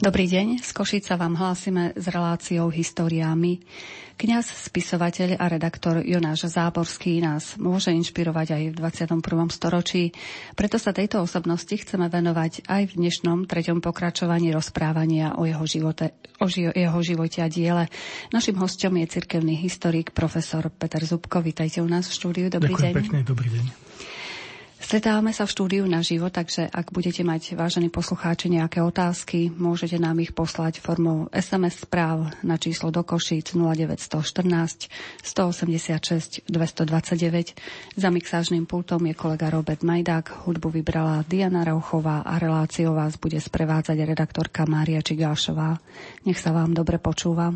Dobrý deň, z Košíc sa vám hlásime s reláciou Históriami. Kňaz, spisovateľ a redaktor Jonáš Záborský nás môže inšpirovať aj v 21. storočí, preto sa tejto osobnosti chceme venovať aj v dnešnom 3. pokračovaní rozprávania o jeho živote a diele. Naším hosťom je cirkevný historik profesor Peter Zubko. Vítajte u nás v štúdiu. Dobrý deň. Ďakujem pekne, dobrý deň. Stretávame sa v štúdiu naživo, takže ak budete mať, vážení poslucháči, nejaké otázky, môžete nám ich poslať formou SMS správ na číslo do Košíc 0914 186 229. Za mixážnym pultom je kolega Robert Majdák, hudbu vybrala Diana Rauchová a reláciou vás bude sprevádzať redaktorka Mária Čigášová. Nech sa vám dobre počúva.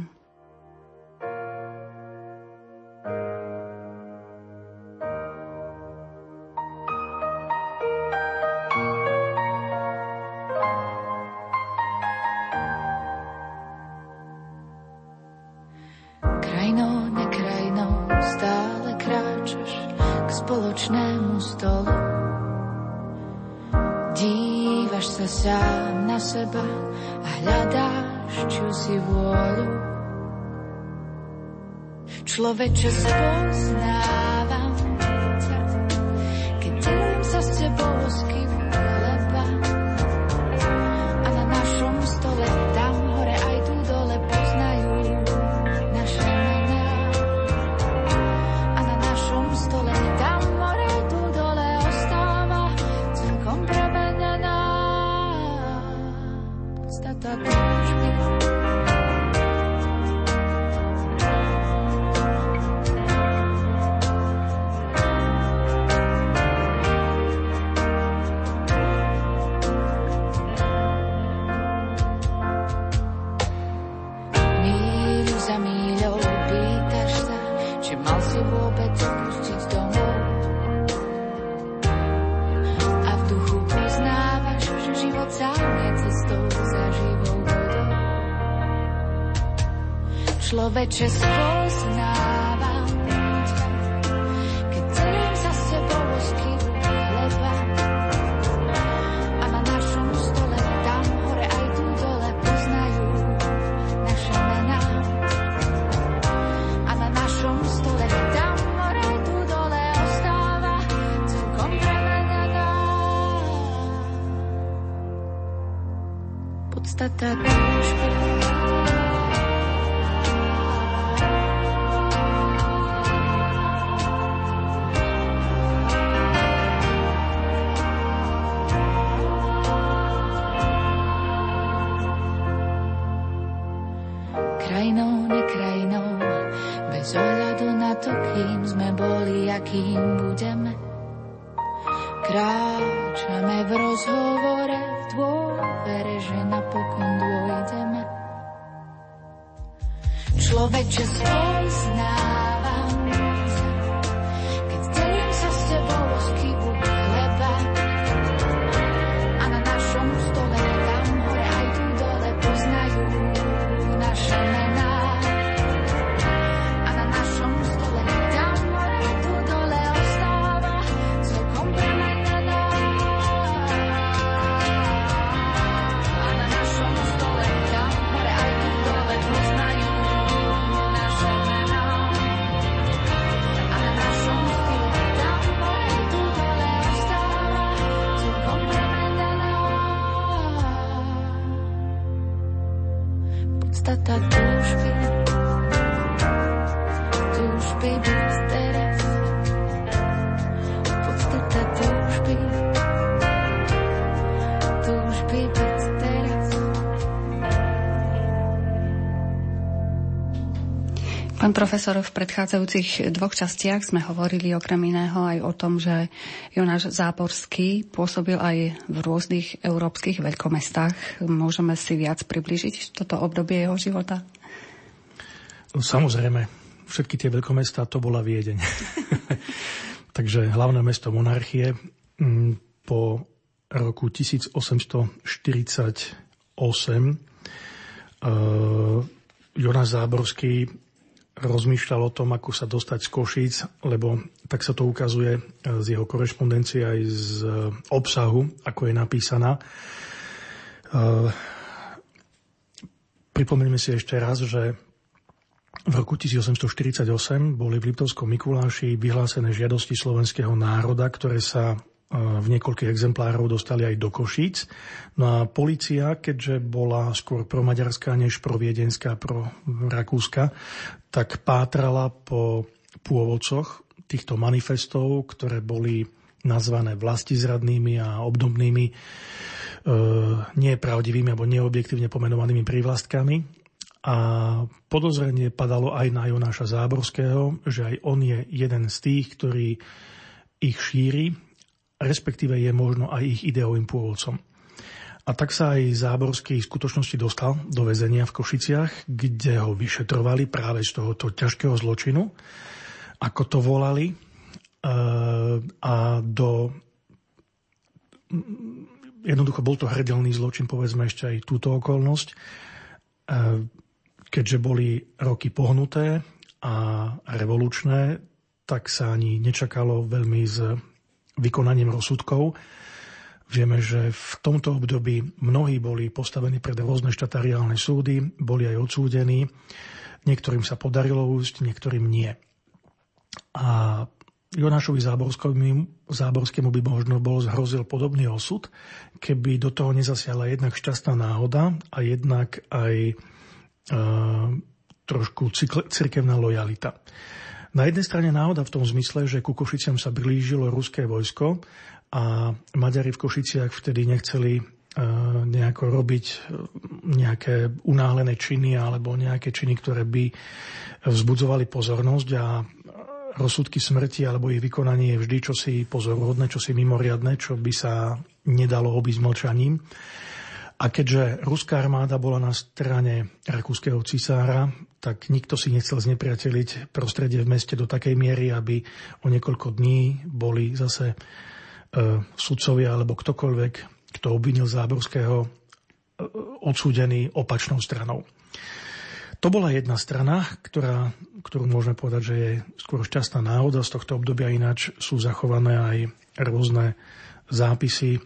Sám na seba a hľadáš čosi vôľu. Človeče, spoznávam ťa, keď delím sa s tebou z kybu chleba. A na našom stole tam hore aj tu dole poznajú naše mená. A na našom stole tam hore aj tu dole ostáva celkom premenená podstata túžby. Míľu za míľou pýtaš sa, či mal si vôbec pustiť domov. A v duchu poznávaš, že život sám je cestou za živou vodou. Človeče, spoznávam ťa, keď delím sa s tebou z kybu chleba. A na našom stole tam hore aj tu dole poznajú naše mená. A na našom stole tam hore aj tu dole ostáva celkom premenená podstata túžby. Krajinou, nekrajinou, bez ohľadu na to, kým sme boli a kým budeme. Kráčame v rozhovore v dôvere, že napokon dôjdeme. Človeče, spoznávam sa, keď delím sa s tebou z kybu chleba. A na našom stole tam hore aj tu dole poznajú naše mená. A na našom stole tam hore aj tu dole ostáva celkom premenená. A na našom stole tam hore aj tu dole poznajú naše mená. A na našom stole tam hore aj tu dole ostáva celkom premenená podstata túžby. Túžby byť teraz. Podstata túžby. Túžby byť teraz. Pán profesor, v predchádzajúcich dvoch častiach sme hovorili okrem iného aj o tom, že Jonáš Záborský pôsobil aj v rôznych európskych veľkomestách. Môžeme si viac priblížiť toto obdobie jeho života? Samozrejme, všetky tie veľkomestá to bola Viedeň. Takže hlavné mesto monarchie po roku 1848 Jonáš Záborský rozmýšľal o tom, ako sa dostať z Košíc, lebo tak sa to ukazuje z jeho korešpondencie aj z obsahu, ako je napísaná. Pripomeňme si ešte raz, že v roku 1848 boli v Liptovskom Mikuláši vyhlásené žiadosti slovenského národa, ktoré sa v niekoľkých exemplárov dostali aj do Košíc. No a polícia, keďže bola skôr promaďarská než proviedenská, prorakúska, tak pátrala po pôvodcoch týchto manifestov, ktoré boli nazvané vlastizradnými a obdobnými nepravdivými alebo neobjektívne pomenovanými prívlastkami. A podozrenie padalo aj na Jonáša Záborského, že aj on je jeden z tých, ktorý ich šíri, respektíve je možno aj ich ideovým pôvodcom. A tak sa aj Záborský v skutočnosti dostal do väzenia v Košiciach, kde ho vyšetrovali práve z tohoto ťažkého zločinu, ako to volali, a jednoducho bol to hrdelný zločin, povedzme ešte aj túto okolnosť, keďže boli roky pohnuté a revolučné, tak sa ani nečakalo veľmi s vykonaním rozsudkov. Vieme, že v tomto období mnohí boli postavení pred rôzne štatariálne súdy, boli aj odsúdení. Niektorým sa podarilo újsť, niektorým nie. A Jonášovi Záborskému by možno bol zhrozil podobný osud, keby do toho nezasiahla jednak šťastná náhoda a jednak aj trošku cirkevná lojalita. Na jednej strane náhoda v tom zmysle, že ku Košiciam sa blížilo ruské vojsko a Maďari v Košiciach vtedy nechceli nejako robiť nejaké unáhlené činy alebo nejaké činy, ktoré by vzbudzovali pozornosť, a rozsudky smrti alebo ich vykonanie je vždy čosi pozoruhodné, čosi mimoriadne, čo by sa nedalo obísť mlčaním. A keďže ruská armáda bola na strane rakúskeho cisára, tak nikto si nechcel znepriateliť prostredie v meste do takej miery, aby o niekoľko dní boli zase sudcovia alebo ktokoľvek, kto obvinil Záborského, odsúdený opačnou stranou. To bola jedna strana, ktorú môžeme povedať, že je skôr šťastná náhoda z tohto obdobia, ináč sú zachované aj rôzne zápisy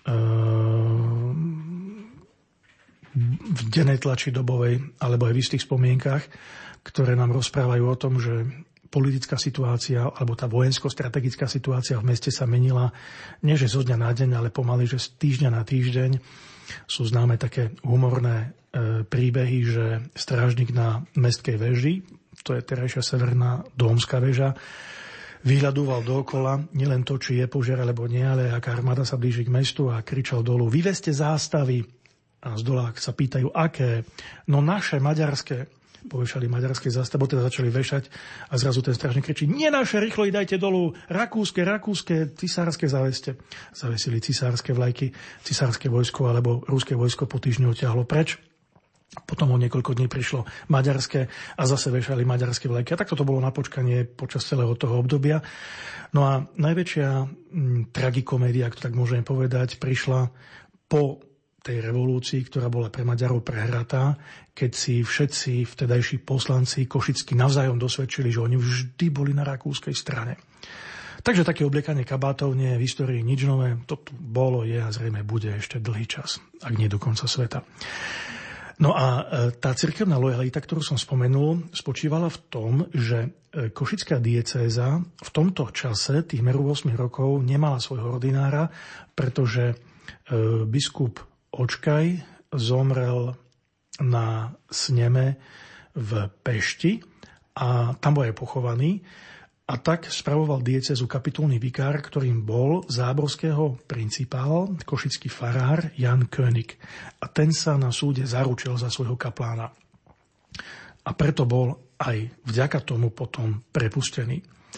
v dennej tlači dobovej alebo aj v istých spomienkach, ktoré nám rozprávajú o tom, že politická situácia alebo tá vojensko-strategická situácia v meste sa menila nie že zo dňa na deň, ale pomaly, že z týždňa na týždeň. Sú známe také humorné príbehy, že strážnik na mestskej veži, to je terajšia severná Dómska väža, vyhľadúval dookola nielen to, či je požiar alebo nie, ale aká armáda sa blíži k mestu, a kričal dolu: vyvezte zástavy. A z dola sa pýtajú, aké? No naše, maďarské. Povešali maďarské zástavy, teda začali vešať a zrazu ten strážnik kričí: nie naše, rýchlo ich dajte dolu, rakúske, cisárske zaveste. Zavesili cisárske vlajky, cisárske vojsko alebo ruské vojsko po týždňu ťahlo preč. Potom o niekoľko dní prišlo maďarské a zase vešali maďarské vlajky. A takto to bolo na počkanie počas celého toho obdobia. No a najväčšia tragikomédia, ak to tak môžeme povedať, prišla po tej revolúcii, ktorá bola pre Maďarov prehratá, keď si všetci vtedajší poslanci košickí navzájom dosvedčili, že oni vždy boli na rakúskej strane. Takže také obliekanie kabátov nie je v histórii nič nové. To tu bolo, je a zrejme bude ešte dlhý čas, ak nie do konca sveta. No a tá cirkevná lojalita, ktorú som spomenul, spočívala v tom, že košická diecéza v tomto čase, tých meru 8 rokov, nemala svojho ordinára, pretože biskup Očkaj zomrel na sneme v Pešti a tam bol aj pochovaný. A tak spravoval diecézu kapitulný vikár, ktorým bol Záborského principál, košický farár Jan König. A ten sa na súde zaručil za svojho kaplána. A preto bol aj vďaka tomu potom prepustený.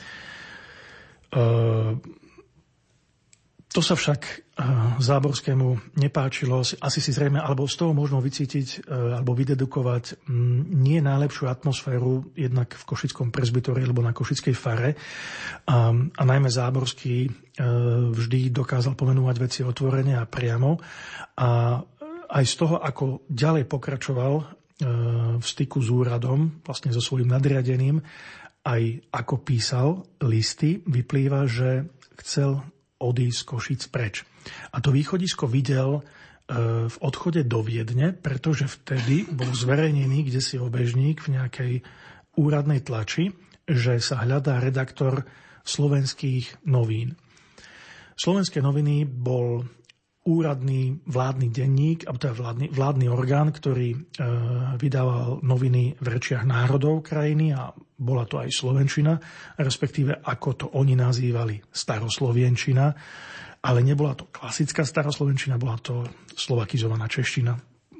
To sa však Záborskému nepáčilo, asi si zrejme, alebo z toho možno vycítiť alebo vydedukovať nie najlepšiu atmosféru jednak v košickom presbytóri alebo na košickej fare. A najmä Záborský vždy dokázal pomenúvať veci otvorene a priamo. A aj z toho, ako ďalej pokračoval v styku s úradom, vlastne so svojím nadriadeným, aj ako písal listy, vyplýva, že chcel odísť z Košíc preč. A to východisko videl v odchode do Viedne, pretože vtedy bol zverejnený kdesi obežník v nejakej úradnej tlači, že sa hľadá redaktor Slovenských novín. Slovenské noviny bol úradný vládny denník, alebo teda vládny orgán, ktorý vydával noviny v rečiach národov krajiny a bola to aj slovenčina, respektíve ako to oni nazývali staroslovenčina, ale nebola to klasická staroslovenčina, bola to slovakizovaná čeština.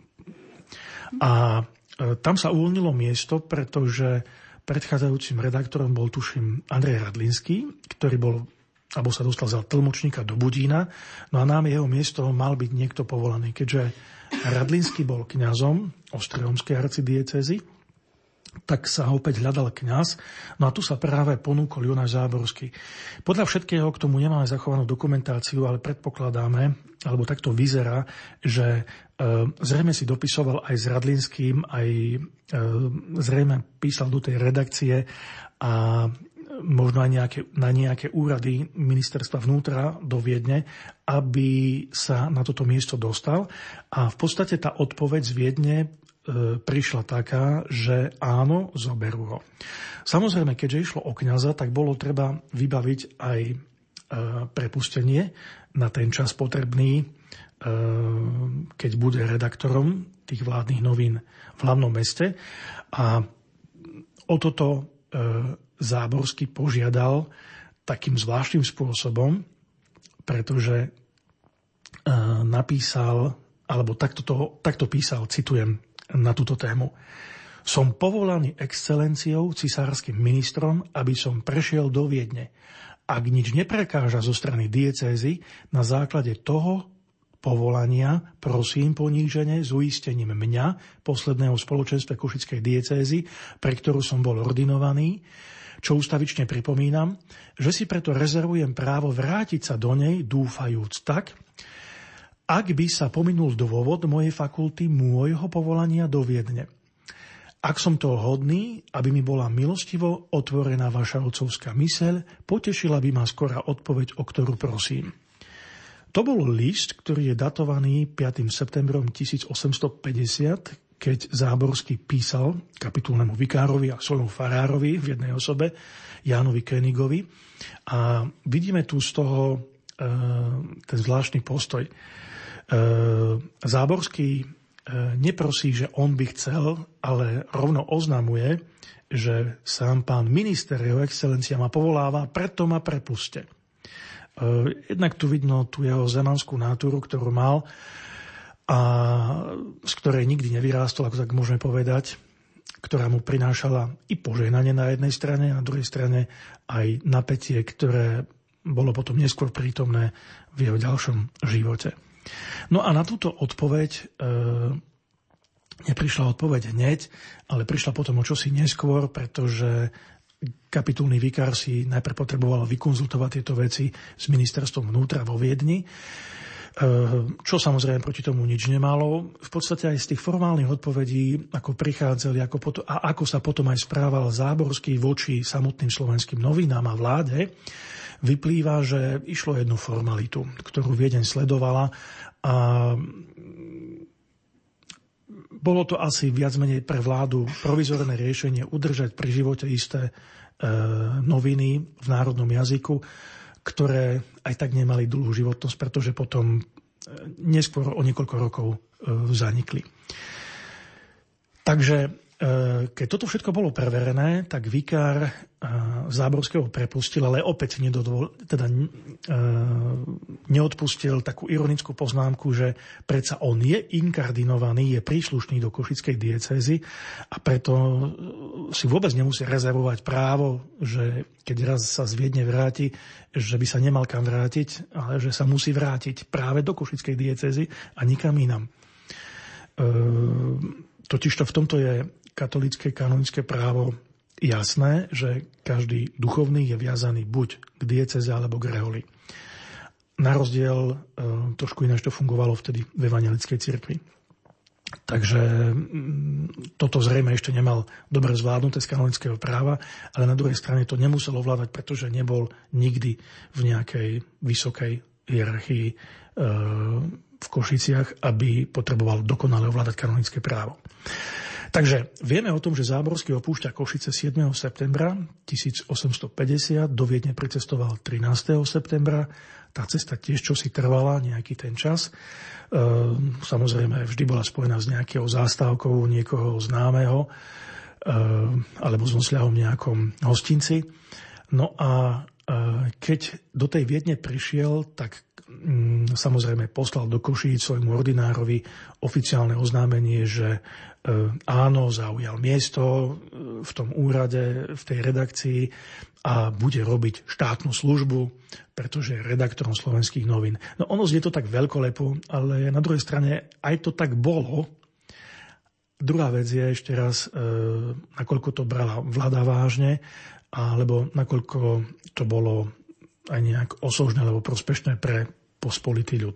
A tam sa uvoľnilo miesto, pretože predchádzajúcim redaktorom bol, tuším, Andrej Radlinský, ktorý bol alebo sa dostal za tlmočníka do Budína, no a nám jeho miesto mal byť niekto povolaný. Keďže Radlinský bol kňazom Ostrovskej arcidiecézy, tak sa opäť hľadal kňaz, no a tu sa práve ponúkol Jonáš Záborský. Podľa všetkého k tomu nemáme zachovanú dokumentáciu, ale predpokladáme, alebo takto vyzerá, že zrejme si dopisoval aj s Radlinským, aj zrejme písal do tej redakcie a možno aj na nejaké úrady ministerstva vnútra do Viedne, aby sa na toto miesto dostal. A v podstate tá odpoveď z Viedne prišla taká, že áno, zoberú ho. Samozrejme, keďže išlo o kňaza, tak bolo treba vybaviť aj prepustenie na ten čas potrebný, keď bude redaktorom tých vládnych novín v hlavnom meste. A o toto Záborský požiadal takým zvláštnym spôsobom, pretože napísal, alebo takto písal, citujem na túto tému. Som povolaný excelenciou, cisárskym ministrom, aby som prešiel do Viedne. Ak nič neprekáža zo strany diecézy, na základe toho povolania prosím ponížene s uistením mňa, posledného spoločenstva Košickej diecézy, pre ktorú som bol ordinovaný, čo ústavične pripomínam, že si preto rezervujem právo vrátiť sa do nej, dúfajúc tak, ak by sa pominul dôvod mojej fakulty môjho povolania do Viedne. Ak som toho hodný, aby mi bola milostivo otvorená vaša otcovská myseľ, potešila by ma skorá odpoveď, o ktorú prosím. To bol list, ktorý je datovaný 5. septembrom 1850, keď Záborský písal kapitulnému vikárovi a svojmu farárovi v jednej osobe, Jánovi Königovi. A vidíme tu z toho ten zvláštny postoj. Záborský neprosí, že on by chcel, ale rovno oznamuje, že sám pán minister, jeho excelencia ma povoláva, preto ma prepuste. Jednak tu vidno tú jeho zemanskú natúru, ktorú mal, a z ktorej nikdy nevyrástol, ako tak môžeme povedať, ktorá mu prinášala i požehnanie na jednej strane, a na druhej strane aj napätie, ktoré bolo potom neskôr prítomné v jeho ďalšom živote. No a na túto odpoveď neprišla odpoveď hneď, ale prišla potom o čosi neskôr, pretože kapitulný vikár si najprv potreboval vykonzultovať tieto veci s ministerstvom vnútra vo Viedni, čo samozrejme proti tomu nič nemalo. V podstate aj z tých formálnych odpovedí, ako prichádzali, ako sa potom aj správal Záborský voči samotným slovenským novinám a vláde, vyplýva, že išlo jednu formalitu, ktorú Viedeň sledovala, a bolo to asi viac menej pre vládu provizorné riešenie udržať pri živote isté noviny v národnom jazyku, ktoré aj tak nemali dlhú životnosť, pretože potom neskôr o niekoľko rokov zanikli. Takže keď toto všetko bolo preverené, tak vikár Záborského prepustil, ale opäť neodpustil takú ironickú poznámku, že predsa on je inkardinovaný, je príslušný do Košickej diecézy a preto si vôbec nemusí rezervovať právo, že keď raz sa z Viedne vráti, že by sa nemal kam vrátiť, ale že sa musí vrátiť práve do Košickej diecézy a nikam inam. Totižto v tomto je katolícke kanonické právo jasné, že každý duchovný je viazaný buď k diecéze alebo k reholi. Na rozdiel, trošku ináč to fungovalo vtedy v evangelickej cirkvi. Takže toto zrejme ešte nemal dobre zvládnuté z kanonického práva, ale na druhej strane to nemusel ovládať, pretože nebol nikdy v nejakej vysokej hierarchii v Košiciach, aby potreboval dokonale ovládať kanonické právo. Takže vieme o tom, že Záborský opúšťa Košice 7. septembra 1850, do Viedne pricestoval 13. septembra. Tá cesta tiež čosi trvala, nejaký ten čas. Samozrejme, vždy bola spojená s nejakou zástavkou niekoho známeho alebo s nosľahom nejakom hostinci. No a keď do tej Viedne prišiel, tak samozrejme poslal do Košíc svojmu ordinárovi oficiálne oznámenie, že áno, zaujal miesto v tom úrade, v tej redakcii a bude robiť štátnu službu, pretože je redaktorom Slovenských novín. No ono znie to tak veľkolepo, ale na druhej strane aj to tak bolo. Druhá vec je ešte raz, nakoľko to brala vláda vážne, alebo nakoľko to bolo aj nejak osožné alebo prospešné pre pospolitý ľud.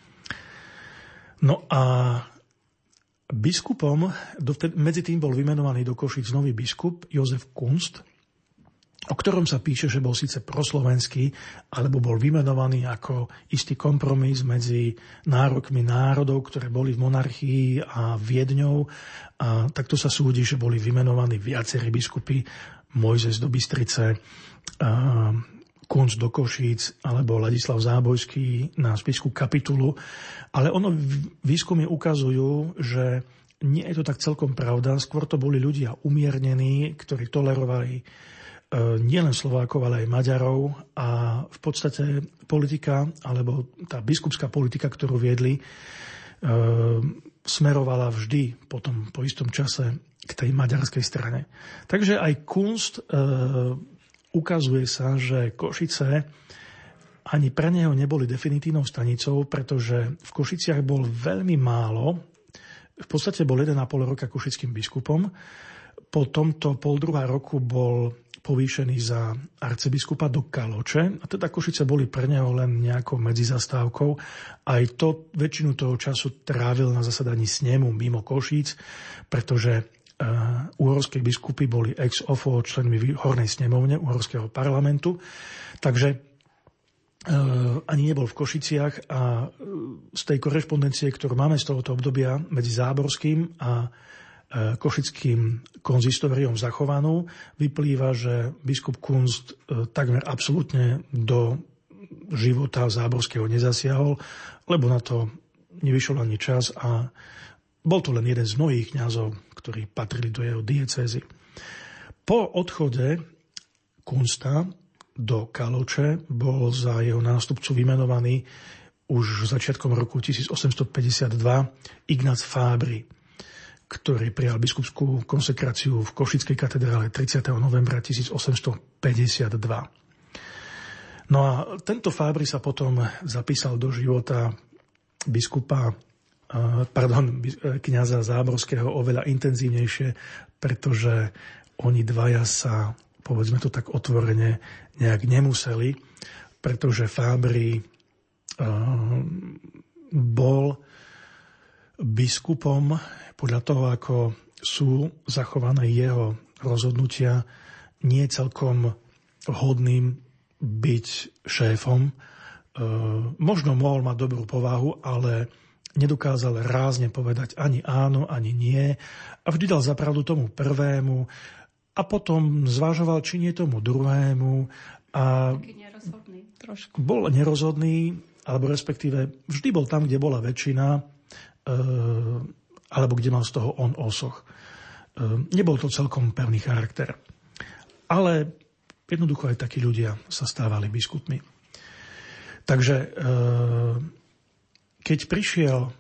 No a biskupom, medzi tým bol vymenovaný do Košíc nový biskup Jozef Kunst, o ktorom sa píše, že bol síce proslovenský, alebo bol vymenovaný ako istý kompromis medzi nárokmi národov, ktoré boli v monarchii a Viedňou. A takto sa súdi, že boli vymenovaní viacerí biskupy, Mojzes do Bystrice, Kunc do Košíc alebo Ladislav Zábojský na spišskú kapitulu. Ale výskumy ukazujú, že nie je to tak celkom pravda. Skôr to boli ľudia umiernení, ktorí tolerovali nielen Slovákov, ale aj Maďarov. A v podstate politika, alebo tá biskupská politika, ktorú viedli, smerovala vždy potom po istom čase k tej maďarskej strane. Takže aj Kunst ukazuje sa, že Košice ani pre neho neboli definitívnou stanicou, pretože v Košiciach bol veľmi málo. V podstate bol 1,5 roka košickým biskupom. Po tomto 1,5 roku bol povýšený za arcibiskupa do Kaloče. A teda Košice boli pre neho len nejakou medzizastávkou. Aj to väčšinu toho času trávil na zasadaní snemu mimo Košíc, pretože uhorské biskupy boli ex ofo členmi hornej snemovne uhorského parlamentu. Takže ani nebol v Košiciach a z tej korešpondencie, ktorú máme z tohoto obdobia medzi Záborským a košickým konzistoriom zachovanú, vyplýva, že biskup Kunst takmer absolútne do života Záborského nezasiahol, lebo na to nevyšiel ani čas a bol to len jeden z mnohých kňazov, ktorí patrili do jeho diecézy. Po odchode Kunsta do Kaloče bol za jeho nástupcu vymenovaný už začiatkom roku 1852 Ignác Fábry, ktorý prijal biskupskú konsekráciu v Košickej katedrále 30. novembra 1852. No a tento Fábry sa potom zapísal do života kňaza Záborského oveľa intenzívnejšie, pretože oni dvaja sa, povedzme to tak otvorene, nejak nemuseli, pretože Fábry bol biskupom podľa toho, ako sú zachované jeho rozhodnutia, nie celkom vhodným byť šéfom. Možno mohol mať dobrú povahu, ale nedokázal rázne povedať ani áno, ani nie a vždy dal zapravdu tomu prvému a potom zvažoval, či nie tomu druhému a bol nerozhodný, alebo respektíve vždy bol tam, kde bola väčšina, alebo kde mal z toho on osoch. Nebol to celkom pevný charakter. Ale jednoducho aj takí ľudia sa stávali biskupmi. Takže keď prišiel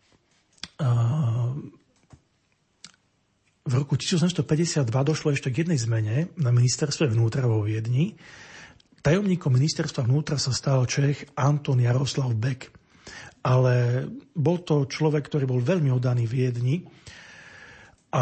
v roku 1852, došlo ešte k jednej zmene na ministerstve vnútra vo Viedni. Tajomníkom ministerstva vnútra sa stal Čech Anton Jaroslav Beck. Ale bol to človek, ktorý bol veľmi oddaný Viedni a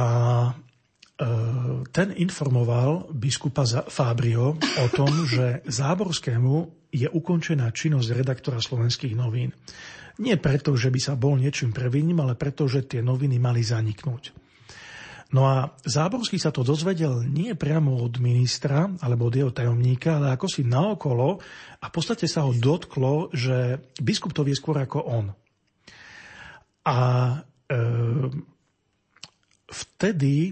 ten informoval biskupa Fábryho o tom, že Záborskému je ukončená činnosť redaktora Slovenských novín. Nie preto, že by sa bol niečím previním, ale preto, že tie noviny mali zaniknúť. No a Záborský sa to dozvedel nie priamo od ministra alebo od jeho tajomníka, ale ako si naokolo a v podstate sa ho dotklo, že biskup to vie skôr ako on. A vtedy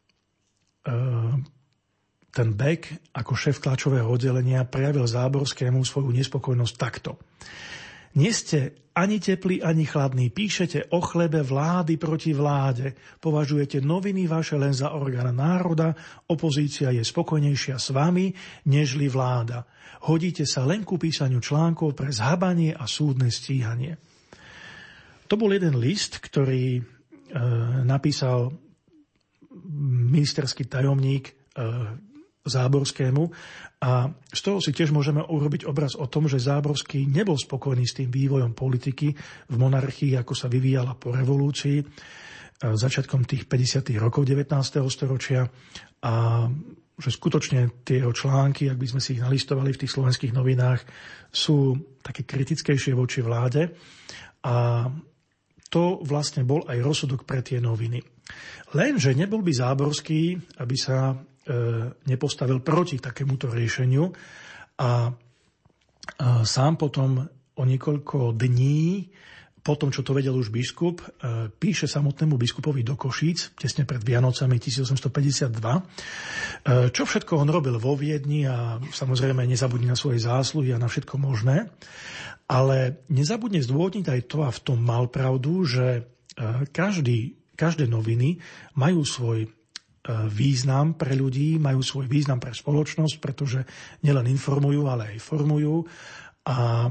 ten Bek ako šéf tlačového oddelenia prejavil Záborskému svoju nespokojnosť takto. Nie ste ani teplí, ani chladní, píšete o chlebe vlády proti vláde, považujete noviny vaše len za orgán národa, opozícia je spokojnejšia s vami, nežli vláda. Hodíte sa len ku písaniu článkov pre zhabanie a súdne stíhanie. To bol jeden list, ktorý napísal ministerský tajomník Záborskému a z toho si tiež môžeme urobiť obraz o tom, že Záborský nebol spokojný s tým vývojom politiky v monarchii, ako sa vyvíjala po revolúcii začiatkom tých 50. rokov 19. storočia a že skutočne tie jeho články, ak by sme si ich nalistovali v tých slovenských novinách, sú také kritickejšie voči vláde a to vlastne bol aj rozsudok pre tie noviny. Lenže nebol by Záborský, aby sa nepostavil proti takémuto riešeniu a sám potom o niekoľko dní po tom, čo to vedel už biskup, píše samotnému biskupovi do Košíc tesne pred Vianocami 1852, čo všetko on robil vo Viedni a samozrejme nezabudne na svoje zásluhy a na všetko možné, ale nezabudne zdôvodniť aj to, a v tom mal pravdu, že každé noviny majú svoj význam pre ľudí, majú svoj význam pre spoločnosť, pretože nielen informujú, ale aj formujú. A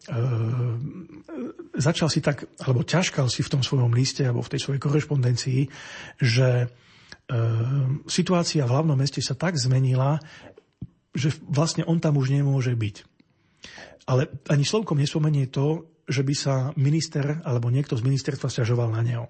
začal si tak, alebo ťažkal si v tom svojom liste, alebo v tej svojej korešpondencii, že situácia v hlavnom meste sa tak zmenila, že vlastne on tam už nemôže byť. Ale ani slovkom nespomenie to, že by sa minister alebo niekto z ministerstva sťažoval na neho.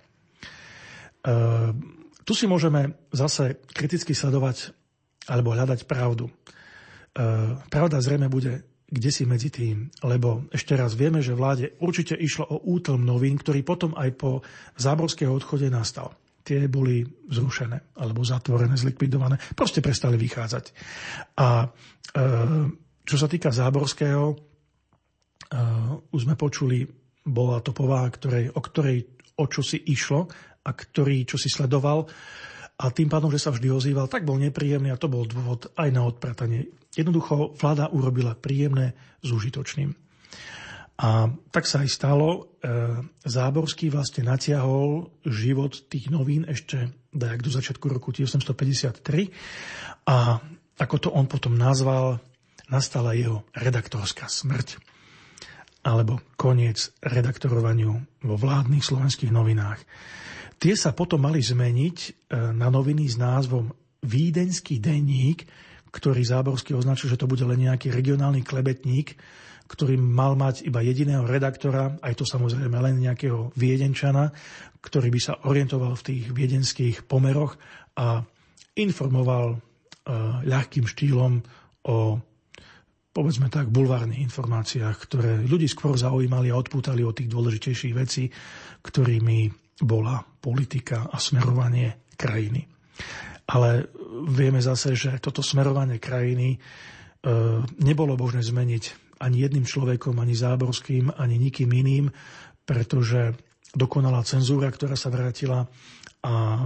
Tu si môžeme zase kriticky sledovať alebo hľadať pravdu. Pravda zrejme bude kdesi medzi tým, lebo ešte raz vieme, že vláde určite išlo o útlm novín, ktorý potom aj po Záborského odchode nastal. Tie boli zrušené alebo zatvorené, zlikvidované, proste prestali vychádzať. A čo sa týka Záborského, už sme počuli, bola to povaha, o čo si išlo, a ktorý, čo si sledoval a tým pádom, že sa vždy ozýval, tak bol nepríjemný a to bol dôvod aj na odpratanie. Jednoducho vláda urobila príjemné s užitočným. A tak sa aj stalo. Záborský vlastne natiahol život tých novín ešte do začiatku roku 1853 a ako to on potom nazval, nastala jeho redaktorská smrť alebo koniec redaktorovaniu vo vládnych slovenských novinách. Tie sa potom mali zmeniť na noviny s názvom Vídeňský denník, ktorý Záborský označil, že to bude len nejaký regionálny klebetník, ktorý mal mať iba jediného redaktora, aj to samozrejme len nejakého Viedenčana, ktorý by sa orientoval v tých viedenských pomeroch a informoval ľahkým štýlom o, povedzme tak, bulvárnych informáciách, ktoré ľudí skôr zaujímali a odpútali od tých dôležitejších vecí, ktorými bola politika a smerovanie krajiny. Ale vieme zase, že toto smerovanie krajiny nebolo možné zmeniť ani jedným človekom, ani Záborským, ani nikým iným, pretože dokonalá cenzúra, ktorá sa vrátila a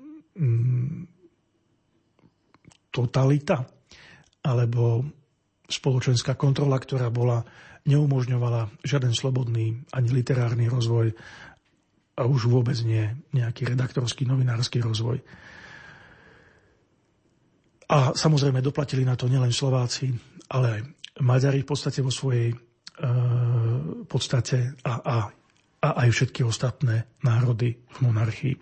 totalita alebo spoločenská kontrola, ktorá bola, neumožňovala žiaden slobodný ani literárny rozvoj a už vôbec nie nejaký redaktorský, novinársky rozvoj. A samozrejme doplatili na to nielen Slováci, ale aj Maďari v podstate vo svojej podstate a aj všetky ostatné národy v monarchii.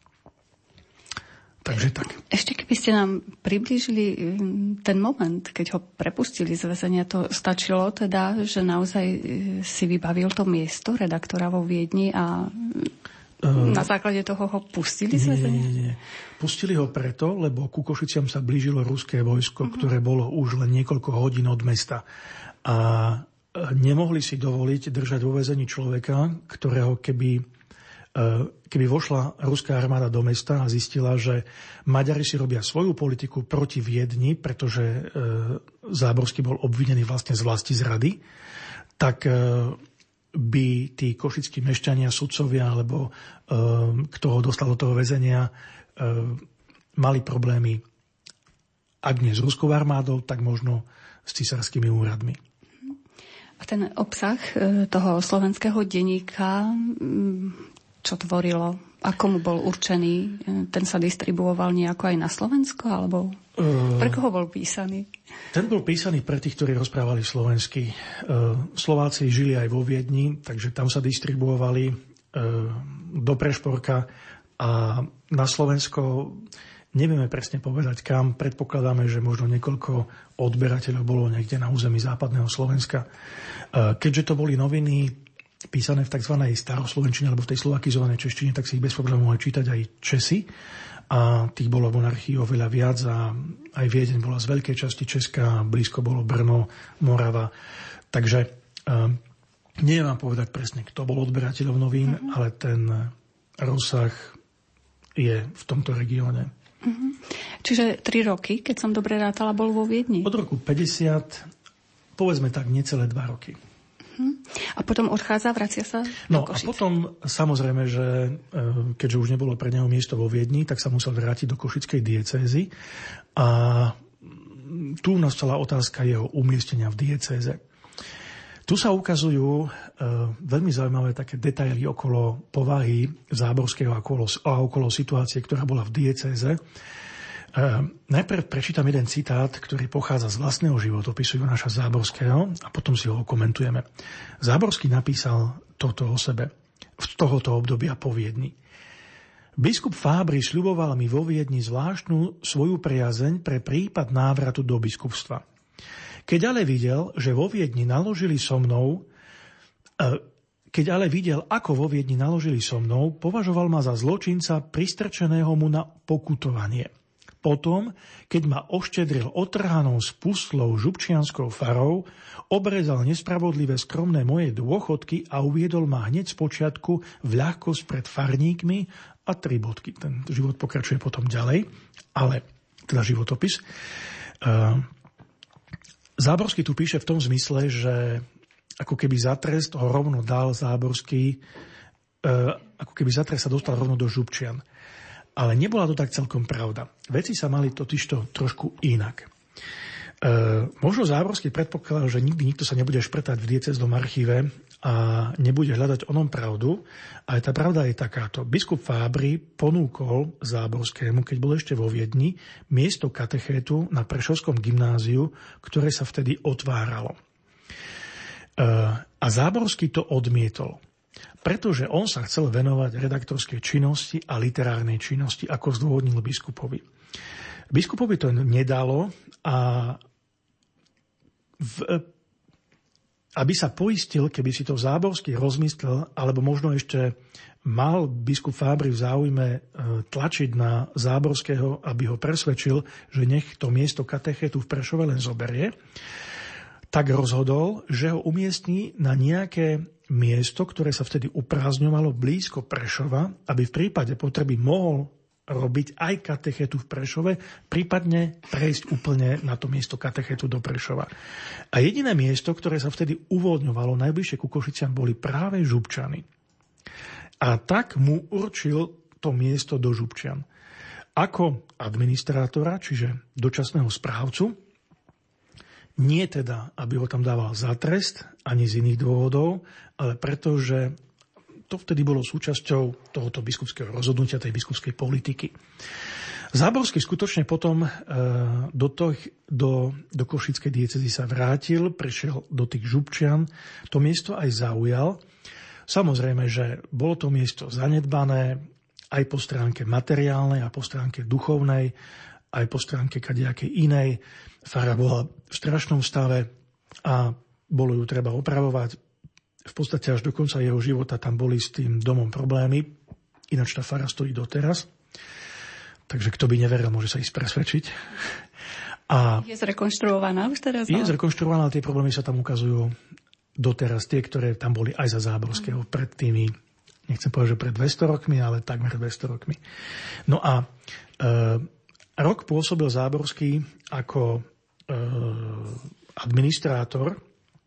Takže tak. Ešte keby ste nám priblížili ten moment, keď ho prepustili z väzenia, to stačilo teda, že naozaj si vybavil to miesto redaktora vo Viedni a na základe toho ho pustili z väzenia? Nie. Pustili ho preto, lebo ku Košiciam sa blížilo ruské vojsko, ktoré bolo už len niekoľko hodín od mesta. A nemohli si dovoliť držať vo väzení človeka, ktorého keby vošla ruská armáda do mesta a zistila, že Maďari si robia svoju politiku proti Viedni, pretože Záborský bol obvinený vlastne z vlastizrady, tak by tí košickí mešťania, sudcovia alebo kto ho dostal do toho väzenia, mali problémy, ak nie s ruskou armádou, tak možno s císarskými úradmi. A ten obsah toho slovenského denníka, čo tvorilo, ako mu bol určený? Ten sa distribuoval nejako aj na Slovensko, alebo pre koho bol písaný? Ten bol písaný pre tých, ktorí rozprávali slovensky. Slováci žili aj vo Viedni, takže tam sa distribuovali do Prešporka a na Slovensko nevieme presne povedať kam. Predpokladáme, že možno niekoľko odberateľov bolo niekde na území západného Slovenska. Keďže to boli noviny písané v tzv. Staroslovenčine alebo v tej slovakizovanej češtine, tak si ich bez problémov mohli čítať aj Česi. A tých bolo v monarchii oveľa viac a aj Viedeň bola z veľkej časti Česka, blízko bolo Brno, Morava. Takže neviem vám povedať presne, kto bol odberateľov novín, ale ten rozsah je v tomto regióne. Čiže 3 roky, keď som dobre rátala, bol vo Viedni? Od roku 50, povedzme tak, necelé 2 roky. A potom odchádza, vracia sa do Košic? A potom samozrejme, že keďže už nebolo pre neho miesto vo Viedni, tak sa musel vrátiť do košickej diecézy. A tu nastala otázka jeho umiestnenia v diecéze. Tu sa ukazujú veľmi zaujímavé také detaily okolo povahy Záborského a okolo situácie, ktorá bola v diecéze. Najprv prečítam jeden citát, ktorý pochádza z vlastného životopisu Jonáša Záborského a potom si ho komentujeme. Záborský napísal toto o sebe z tohoto obdobia po Viedni. Biskup Fábry sľuboval mi vo Viedni zvláštnu svoju priazeň pre prípad návratu do biskupstva. Keď ale videl, ako vo Viedni naložili so mnou, považoval ma za zločinca pristrčeného mu na pokutovanie. Potom, keď ma oštedril otrhanou spustlou župčianskou farou, obrezal nespravodlivé skromné moje dôchodky a uviedol ma hneď z počiatku v ľahkosť pred farníkmi a 3 bodky. Ten život pokračuje potom ďalej, ale teda životopis. Záborský tu píše v tom zmysle, že ako keby za trest ho rovno dal Záborský, ako keby za trest sa dostal rovno do Župčian. Ale nebola to tak celkom pravda. Veci sa mali totižto trošku inak. Možno Záborský predpokladal, že nikdy nikto sa nebude šprtať v diecéznom archíve a nebude hľadať onom pravdu. Ale tá pravda je takáto. Biskup Fábry ponúkol Záborskému, keď bol ešte vo Viedni, miesto katechétu na Prešovskom gymnáziu, ktoré sa vtedy otváralo. A Záborský to odmietol. Pretože on sa chcel venovať redaktorskej činnosti a literárnej činnosti, ako zdôvodnil biskupovi. Biskupovi to nedalo a aby sa poistil, keby si to Záborský rozmyslel, alebo možno ešte mal biskup Fábry v záujme tlačiť na Záborského, aby ho presvedčil, že nech to miesto katechétu v Prešove len zoberie, tak rozhodol, že ho umiestní na nejaké miesto, ktoré sa vtedy uprázdňovalo blízko Prešova, aby v prípade potreby mohol robiť aj katechétu v Prešove, prípadne prejsť úplne na to miesto katechétu do Prešova. A jediné miesto, ktoré sa vtedy uvoľňovalo najbližšie ku Košiciam, boli práve Župčany. A tak mu určil to miesto do Župčian. Ako administrátora, čiže dočasného správcu, nie teda, aby ho tam dával za trest, ani z iných dôvodov, ale preto, že to vtedy bolo súčasťou tohoto biskupského rozhodnutia, tej biskupskej politiky. Záborský skutočne potom do košickej diecézy sa vrátil, prišiel do tých Župčian, to miesto aj zaujal. Samozrejme, že bolo to miesto zanedbané aj po stránke materiálnej a po stránke duchovnej, aj po stránke kadejakej inej. Fara bola v strašnom stave a bolo ju treba opravovať. V podstate až do konca jeho života tam boli s tým domom problémy. Ináč tá fara stojí doteraz. Takže kto by neveril, môže sa ísť presvedčiť. A je zrekonštruovaná už teraz? Je zrekonštruovaná, tie problémy sa tam ukazujú doteraz. Tie, ktoré tam boli aj za Záborského pred tými, nechcem povedať, že pred 200 rokmi, ale takmer 200 rokmi. No a rok pôsobil Záborský ako administrátor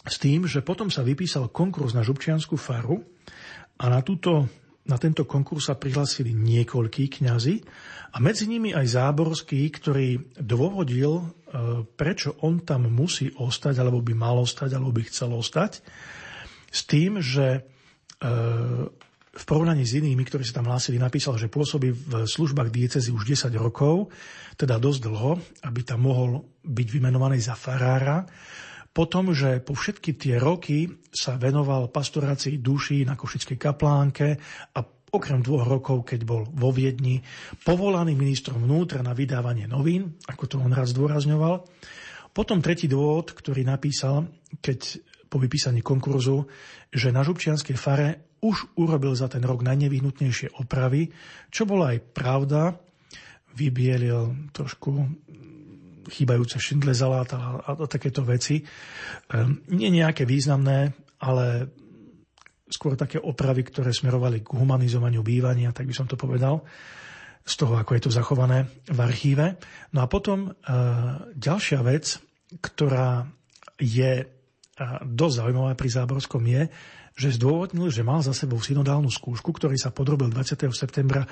s tým, že potom sa vypísal konkurs na župčiansku faru a na tento konkurs sa prihlásili niekoľkí kňazi a medzi nimi aj Záborský, ktorý dôvodil, prečo on tam musí ostať, alebo by mal ostať, alebo by chcel ostať, s tým, že v porovnaní s inými, ktorí sa tam hlásili, napísal, že pôsobí v službách diecézy už 10 rokov, teda dosť dlho, aby tam mohol byť vymenovaný za farára. Potom, že po všetky tie roky sa venoval pastorácii duší na Košickej kaplánke a okrem 2 rokov, keď bol vo Viedni, povolaný ministrom vnútra na vydávanie novín, ako to on raz zdôrazňoval. Potom tretí dôvod, ktorý napísal, keď po vypísaní konkurzu, že na župčianskej fare už urobil za ten rok najnevyhnutnejšie opravy, čo bola aj pravda. Vybielil trošku chýbajúce šindle zalát a takéto veci. Nie nejaké významné, ale skôr také opravy, ktoré smerovali k humanizovaniu bývania, tak by som to povedal, z toho, ako je to zachované v archíve. No a potom ďalšia vec, ktorá je dosť zaujímavá pri Záborskom, je, že zdôvodnil, že mal za sebou synodálnu skúšku, ktorý sa podrobil 20. septembra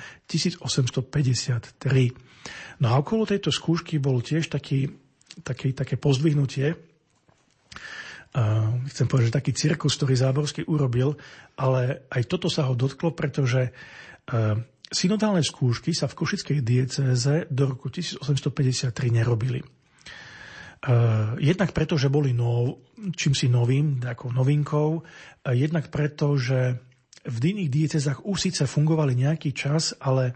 1853. No a okolo tejto skúšky bol tiež také pozdvihnutie, chcem povedať, že taký cirkus, ktorý Záborský urobil, ale aj toto sa ho dotklo, pretože synodálne skúšky sa v košickej diecéze do roku 1853 nerobili. Jednak preto, že boli čímsi novým, takou novinkou, jednak preto, že v iných diecézach už síce fungovali nejaký čas, ale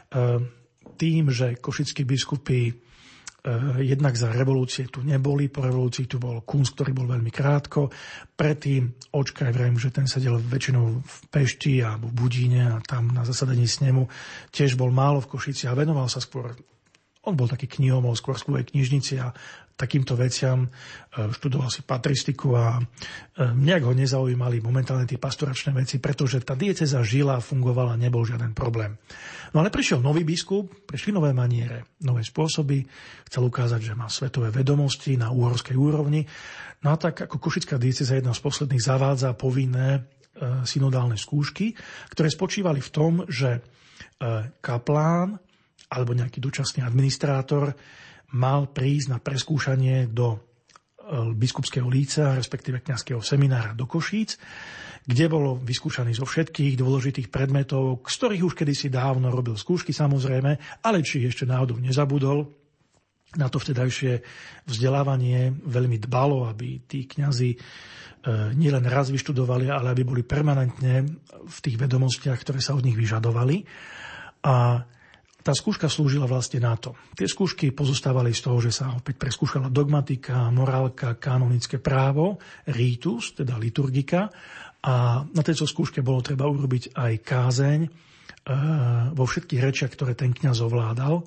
tým, že košickí biskupy jednak za revolúcie tu neboli, po revolúcii tu bol Kunz, ktorý bol veľmi krátko, predtým Očkaj, vrajím, že ten sedel väčšinou v Pešti alebo v Budíne a tam na zasadení snemu tiež bol málo v Košici a venoval sa skôr. On bol taký knihomol, skôr v knižnici a takýmto veciam. Študoval si patristiku a nejak ho nezaujímali momentálne tie pastoračné veci, pretože tá diecéza žila, fungovala, nebol žiaden problém. No ale prišiel nový biskup, prišli nové maniere, nové spôsoby, chcel ukázať, že má svetové vedomosti na uhorskej úrovni. No a tak ako košická diecéza jedna z posledných zavádza povinné synodálne skúšky, ktoré spočívali v tom, že kaplán alebo nejaký dočasný administrátor mal prísť na preskúšanie do biskupského lícea, respektíve kňazského seminára do Košíc, kde bolo vyskúšaný zo všetkých dôležitých predmetov, z ktorých už kedysi dávno robil skúšky samozrejme, ale či ešte náhodou nezabudol. Na to vtedajšie vzdelávanie veľmi dbalo, aby tí kňazi nielen raz vyštudovali, ale aby boli permanentne v tých vedomostiach, ktoré sa od nich vyžadovali. A tá skúška slúžila vlastne na to. Tie skúšky pozostávali z toho, že sa opäť preskúšala dogmatika, morálka, kanonické právo, ritus, teda liturgika. A na tejto skúške bolo treba urobiť aj kázeň vo všetkých rečiach, ktoré ten kňaz ovládal.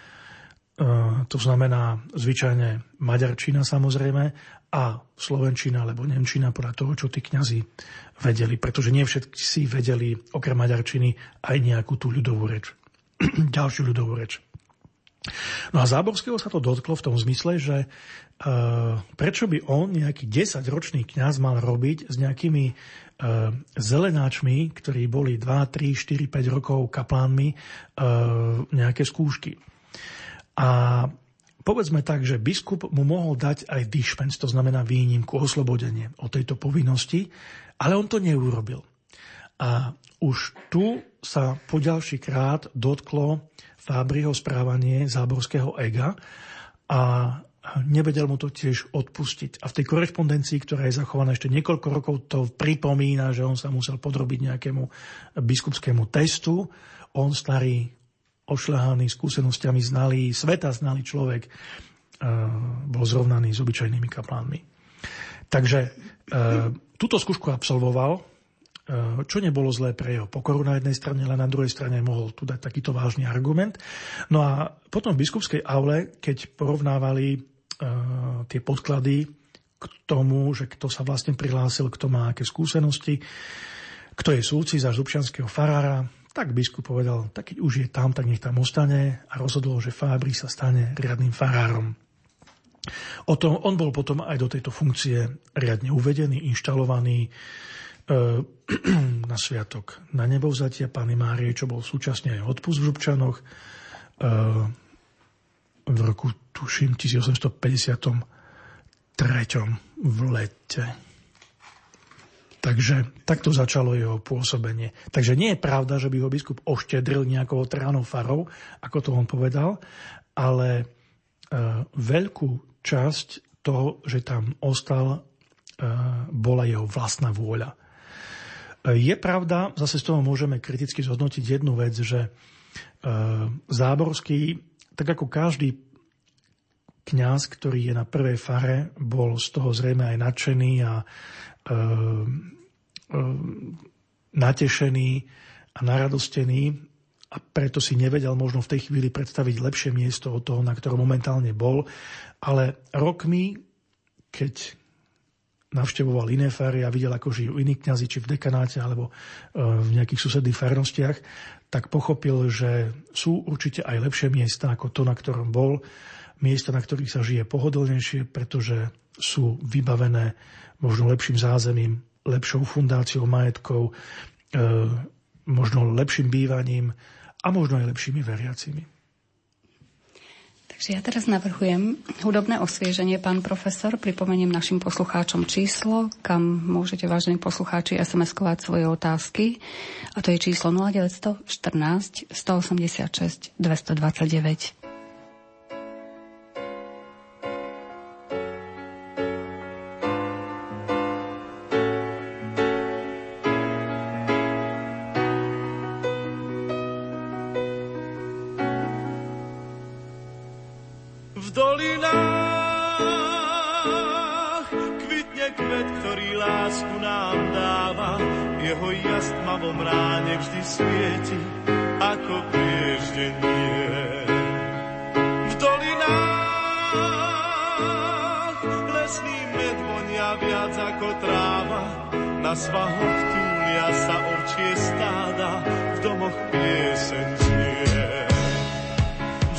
To znamená zvyčajne maďarčina samozrejme a slovenčina alebo nemčina podľa toho, čo tí kňazi vedeli. Pretože nie všetci si vedeli okrem maďarčiny aj nejakú tú ľudovú reč. Ďalšiu ľudovú reč. No a Záborského sa to dotklo v tom zmysle, že prečo by on, nejaký 10-ročný kňaz, mal robiť s nejakými zelenáčmi, ktorí boli 2, 3, 4, 5 rokov kaplánmi, nejaké skúšky. A povedzme tak, že biskup mu mohol dať aj dišpens, to znamená výnimku, oslobodenie od tejto povinnosti, ale on to neurobil. A už tu sa po ďalší krát dotklo Fábriho správanie záborského ega a nevedel mu to tiež odpustiť. A v tej korešpondencii, ktorá je zachovaná ešte niekoľko rokov, to pripomína, že on sa musel podrobiť nejakému biskupskému testu. On starý, ošľahaný, skúsenosťami sveta znalý človek, bol zrovnaný s obyčajnými kaplánmi. Takže túto skúšku absolvoval, čo nebolo zlé pre jeho pokoru na jednej strane, ale na druhej strane mohol tu dať takýto vážny argument. No a potom v biskupskej aule, keď porovnávali tie podklady k tomu, že kto sa vlastne prihlásil, kto má aké skúsenosti, kto je súdci za župčianskeho farára, tak biskup povedal, tak keď už je tam, tak nech tam ostane a rozhodol, že Fábri sa stane riadnym farárom. On bol potom aj do tejto funkcie riadne uvedený, inštalovaný na sviatok na nebovzatia Panny Márie, čo bol súčasne aj odpust v Župčanoch v roku, tuším, 1853 v lete. Takže takto začalo jeho pôsobenie. Takže nie je pravda, že by ho biskup oštedril nejakou tránou farou, ako to on povedal, ale veľkú časť toho, že tam ostal, bola jeho vlastná vôľa. Je pravda, zase z toho môžeme kriticky zhodnotiť jednu vec, že Záborský, tak ako každý kňaz, ktorý je na prvej fare, bol z toho zrejme aj nadšený a natešený a naradostený, a preto si nevedel možno v tej chvíli predstaviť lepšie miesto od toho, na ktorom momentálne bol. Ale rokmi, keď navštevoval iné fary a videl, ako žijú iní kňazi, či v dekanáte, alebo v nejakých susedných farnostiach, tak pochopil, že sú určite aj lepšie miesta ako to, na ktorom bol. Miesta, na ktorých sa žije pohodlnejšie, pretože sú vybavené možno lepším zázemím, lepšou fundáciou majetkov, možno lepším bývaním a možno aj lepšími veriacimi. Takže ja teraz navrhujem hudobné osvieženie, pán profesor. Pripomeniem našim poslucháčom číslo, kam môžete, vážení poslucháči, SMS-kovať svoje otázky. A to je číslo 0914 186 229. Jeho jas tmavom ráne vždy svieti ako prieždenie. V dolinách lesný med vonia viac ako tráva, na svahoch túlia sa ovčie stáda, v domoch pieseň znie. V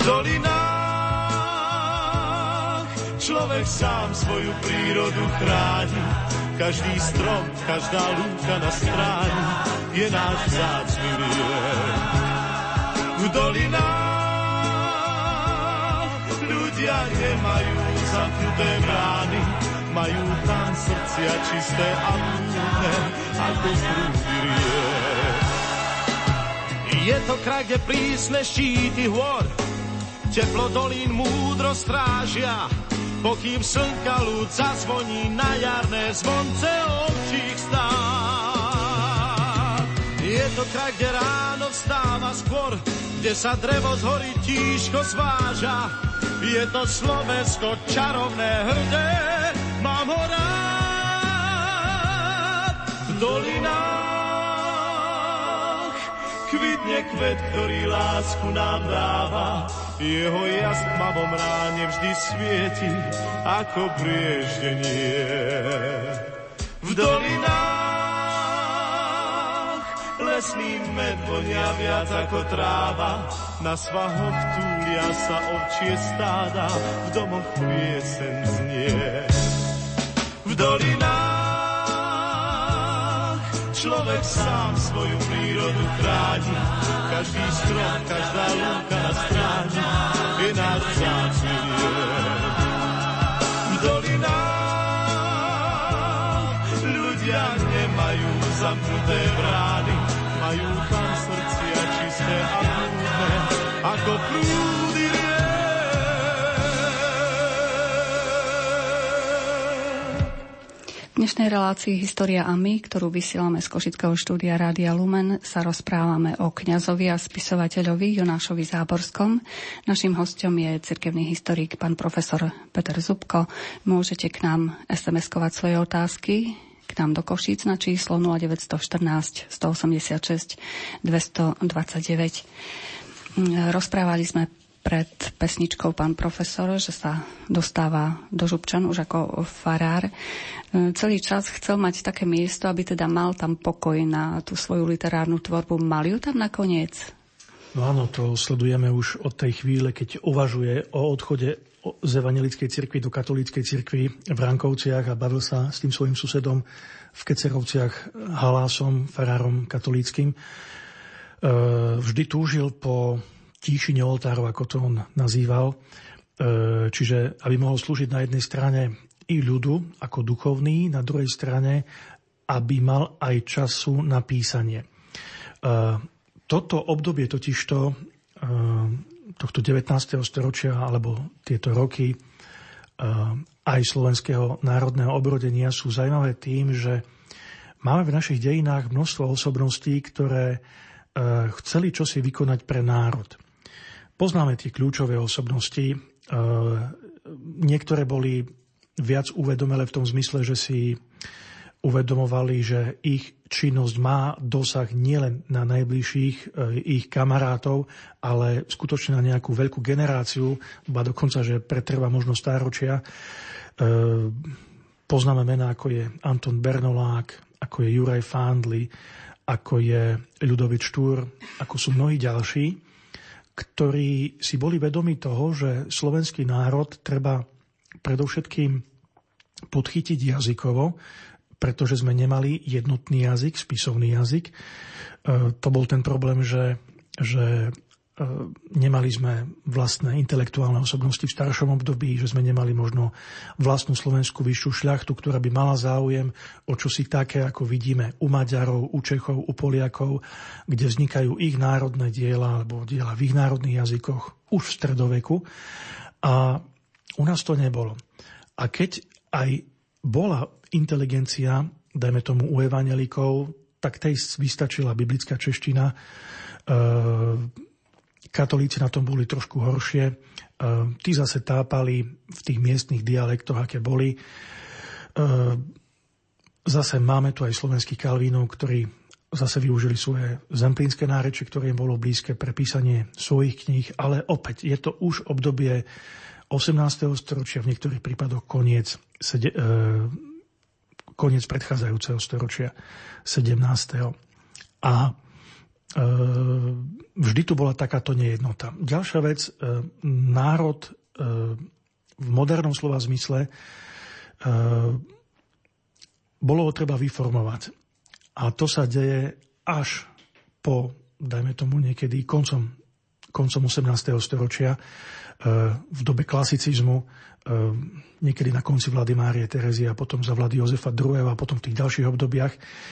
dolinách človek sám svoju prírodu chráni, každý strom, každá lúka na stráni je náš vzácny liek. V dolinách ľudia nemajú zamknuté brány, majú tam srdcia čisté a múdne ako prúdy riek. Je to kraj, kde prísne štíty hôr, teplo dolín múdro strážia, pokým slnka ľud zazvoní na jarné zvonce ovčích stád. Je to kraj, kde ráno vstáva skôr, kde sa drevo z hory tížko zváža. Je to Slovensko čarovné, hrdé, mám ho rád. V dolinách kvitne kvet, ktorý lásku nám dáva, jeho jas tmavom ráne vždy svieti ako prieždenie. V dolinách lesný med vonia viac ako tráva, na svahoch túlia sa ovčie stáda, v domoch pieseň znie. V dolinách človek sám svoju prírodu chráni, každý strom, každá lúka na stráni je náš vzácny liek. V dolinách ľudia nemajú zamknuté brány, majú tam srdcia čisté a múdne ako prúdy riek. V dnešnej relácii História a my, ktorú vysielame z košického štúdia Rádia Lumen, sa rozprávame o kňazovi a spisovateľovi Jonášovi Záborskom. Naším hosťom je cirkevný historik pán profesor Peter Zubko. Môžete k nám SMS-kovať svoje otázky k nám do Košíc na číslo 0914 186 229. Rozprávali sme pred pesničkou pán profesor, že sa dostáva do Župčan už ako farár. Celý čas chcel mať také miesto, aby teda mal tam pokoj na tú svoju literárnu tvorbu. Mal ju tam nakoniec? No áno, to sledujeme už od tej chvíle, keď uvažuje o odchode z evanjelickej cirkvi do katolíckej cirkvi v Rankovciach a bavil sa s tým svojim susedom v Kecerovciach, Halásom, farárom katolíckym. Vždy túžil po tíšine oltárov, ako to on nazýval, čiže aby mohol slúžiť na jednej strane i ľudu ako duchovný, na druhej strane, aby mal aj času na písanie. Toto obdobie totižto tohto 19. storočia alebo tieto roky aj slovenského národného obrodenia sú zaujímavé tým, že máme v našich dejinách množstvo osobností, ktoré chceli čosi vykonať pre národ. Poznáme tie kľúčové osobnosti. Niektoré boli viac uvedomelé v tom zmysle, že si uvedomovali, že ich činnosť má dosah nielen na najbližších ich kamarátov, ale skutočne na nejakú veľkú generáciu, ba dokonca, že pretrvá možno stáročia. Poznáme mená, ako je Anton Bernolák, ako je Juraj Fándly, ako je Ľudovít Štúr, ako sú mnohí ďalší, ktorí si boli vedomi toho, že slovenský národ treba predovšetkým podchytiť jazykovo, pretože sme nemali jednotný jazyk, spisovný jazyk. To bol ten problém, že nemali sme vlastné intelektuálne osobnosti v staršom období, že sme nemali možno vlastnú slovenskú vyššiu šľachtu, ktorá by mala záujem o čosi také, ako vidíme u Maďarov, u Čechov, u Poliakov, kde vznikajú ich národné diela alebo diela v ich národných jazykoch už v stredoveku. A u nás to nebolo. A keď aj bola inteligencia, dajme tomu u evanjelikov, tak tej vystačila biblická čeština. Katolíci na tom boli trošku horšie. Tí zase tápali v tých miestnych dialektoch, aké boli. Zase máme tu aj slovenských kalvínov, ktorí zase využili svoje zemplínske nárečie, ktoré im bolo blízke pre písanie svojich kníh, ale opäť je to už obdobie 18. storočia, v niektorých prípadoch koniec predchádzajúceho storočia 17. A vždy tu bola takáto nejednota. Ďalšia vec, národ v modernom slova zmysle bolo ho treba vyformovať. A to sa deje až po, dajme tomu niekedy, koncom 18. storočia, v dobe klasicizmu, niekedy na konci vlády Márie Terezie a potom za vlády Jozefa II. A potom v tých ďalších obdobiach.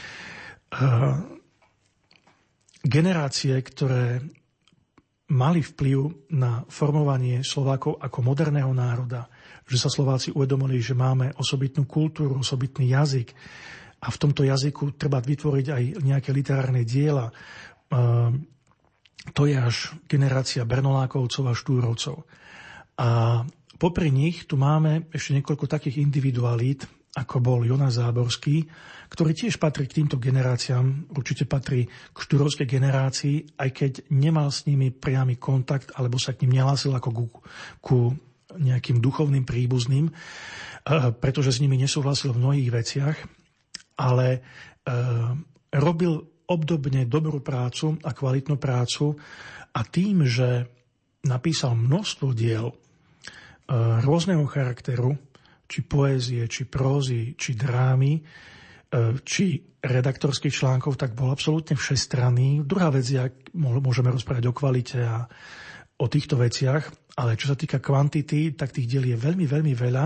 Generácie, ktoré mali vplyv na formovanie Slovákov ako moderného národa, že sa Slováci uvedomili, že máme osobitnú kultúru, osobitný jazyk a v tomto jazyku treba vytvoriť aj nejaké literárne diela. To je až generácia Bernolákovcov a Štúrovcov. A popri nich tu máme ešte niekoľko takých individualít, ako bol Jonas Záborský, ktorý tiež patrí k týmto generáciám, určite patrí k štúrovskej generácii, aj keď nemal s nimi priamy kontakt, alebo sa k ním nehlásil ako ku nejakým duchovným príbuzným, pretože s nimi nesúhlasil v mnohých veciach, ale robil obdobne dobrú prácu a kvalitnú prácu a tým, že napísal množstvo diel rôzneho charakteru, či poézie, či prózy, či drámy, či redaktorských článkov, tak bol absolútne všestranný. Druhá vec je, môžeme rozprávať o kvalite a o týchto veciach, ale čo sa týka kvantity, tak tých diel je veľmi, veľmi veľa.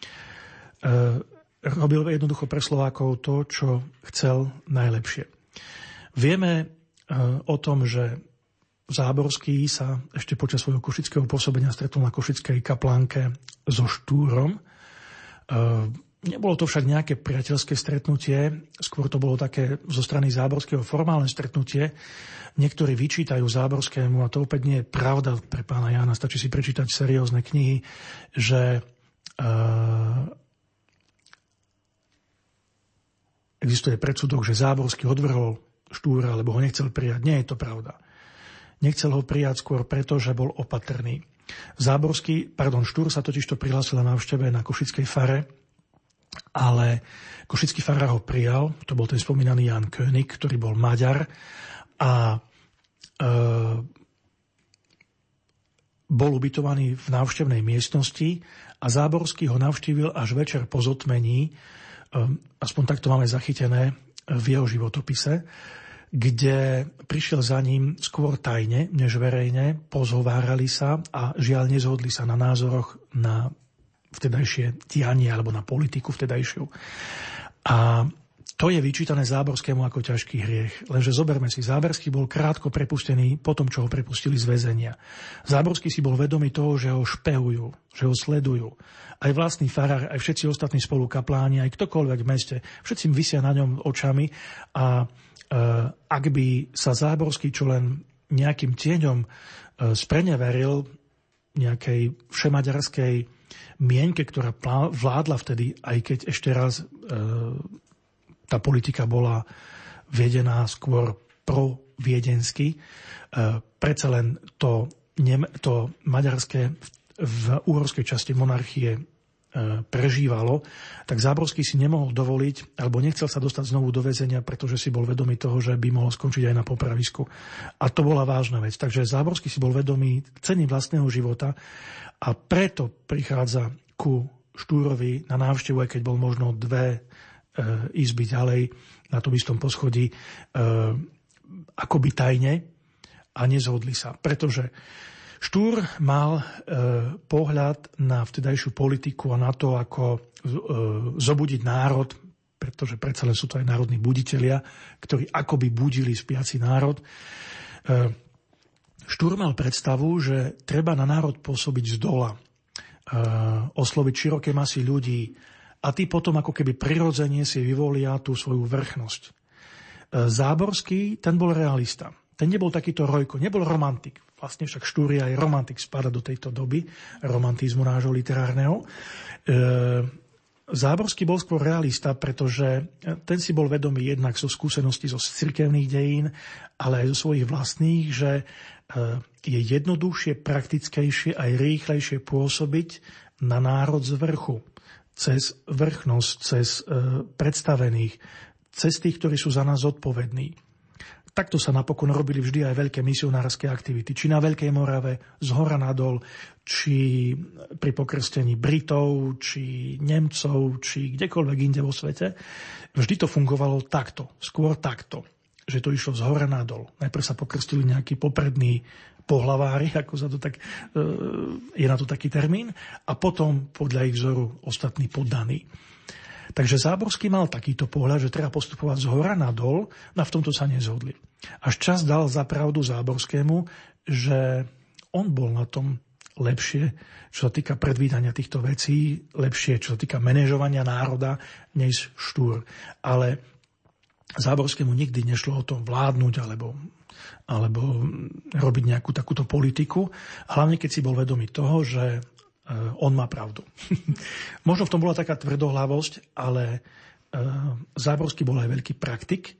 Robil jednoducho pre Slovákov to, čo chcel najlepšie. Vieme o tom, že Záborský sa ešte počas svojho košického pôsobenia stretol na košickej kaplánke so Štúrom. Nebolo to však nejaké priateľské stretnutie, skôr to bolo také zo strany Záborského formálne stretnutie. Niektorí vyčítajú Záborskému, a to opäť nie je pravda pre pána Jána, stačí si prečítať seriózne knihy, že existuje predsudok, že Záborský odvrhol Štúra, lebo ho nechcel prijať. Nie je to pravda. Nechcel ho prijať skôr preto, že bol opatrný. Štúr sa totižto prihlásil na návšteve na košickej fare, ale košický farár ho prijal, to bol ten spomínaný Jan König, ktorý bol Maďar a bol ubytovaný v návštevnej miestnosti a Záborský ho navštívil až večer po zotmení, aspoň takto máme zachytené v jeho životopise, kde prišiel za ním skôr tajne, než verejne, pozhovárali sa a žiaľ nezhodli sa na názoroch na vtedajšie dianie alebo na politiku vtedajšiu. A to je vyčítané Záborskému ako ťažký hriech. Lenže zoberme si, Záborský bol krátko prepustený po tom, čo ho prepustili z väzenia. Záborský si bol vedomý toho, že ho špehujú, že ho sledujú. Aj vlastný farár, aj všetci ostatní spolukapláni, aj ktokoľvek v meste, všetci visia na ňom očami a ak by sa Záborský čo len nejakým tieňom spreneveril nejakej všemaďarskej mienke, ktorá vládla vtedy, aj keď ešte raz tá politika bola vedená skôr proviedensky. Predsa len to maďarské v úhorskej časti monarchie prežívalo, tak Záborský si nemohol dovoliť, alebo nechcel sa dostať znovu do väzenia, pretože si bol vedomý toho, že by mohol skončiť aj na popravisku. A to bola vážna vec. Takže Záborský si bol vedomý ceny vlastného života a preto prichádza ku Štúrovi na návštevu, aj keď bol možno 2 izby ďalej na tom istom poschodí, akoby tajne a nezhodli sa. Pretože Štúr mal pohľad na vtedajšiu politiku a na to, ako zobudiť národ, pretože predsa len sú to aj národní buditelia, ktorí akoby budili spiaci národ. Štúr mal predstavu, že treba na národ pôsobiť z dola, osloviť široké masy ľudí, a tí potom ako keby prirodzene si vyvolia tú svoju vrchnosť. Záborský, ten bol realista. Ten nebol takýto rojko, nebol romantik. Vlastne však Štúr je aj romantik, spada do tejto doby romantizmu nášho literárneho. Záborský bol skôr realista, pretože ten si bol vedomý jednak zo skúseností zo cirkevných dejín, ale aj zo svojich vlastných, že je jednoduchšie, praktickejšie aj rýchlejšie pôsobiť na národ z vrchu. Cez vrchnosť, cez predstavených, cez tých, ktorí sú za nás zodpovední. Takto sa napokon robili vždy aj veľké misionárske aktivity. Či na Veľkej Morave, z hora nadol, či pri pokrstení Britov, či Nemcov, či kdekoľvek inde vo svete. Vždy to fungovalo takto, skôr takto, že to išlo z hora nadol. Najprv sa pokrstili nejakí poprední pohlavári, ako sa to tak, je na to taký termín, a potom podľa ich vzoru ostatní poddaní. Takže Záborský mal takýto pohľad, že treba postupovať z hora nadol, a v tomto sa nezhodli. Až čas dal za pravdu Záborskému, že on bol na tom lepšie, čo sa týka predvídania týchto vecí, lepšie, čo sa týka manažovania národa, než Štúr. Ale Záborskému nikdy nešlo o tom vládnuť alebo robiť nejakú takúto politiku, hlavne keď si bol vedomý toho, že on má pravdu. Možno v tom bola taká tvrdohlavosť, ale Záborský bol aj veľký praktik,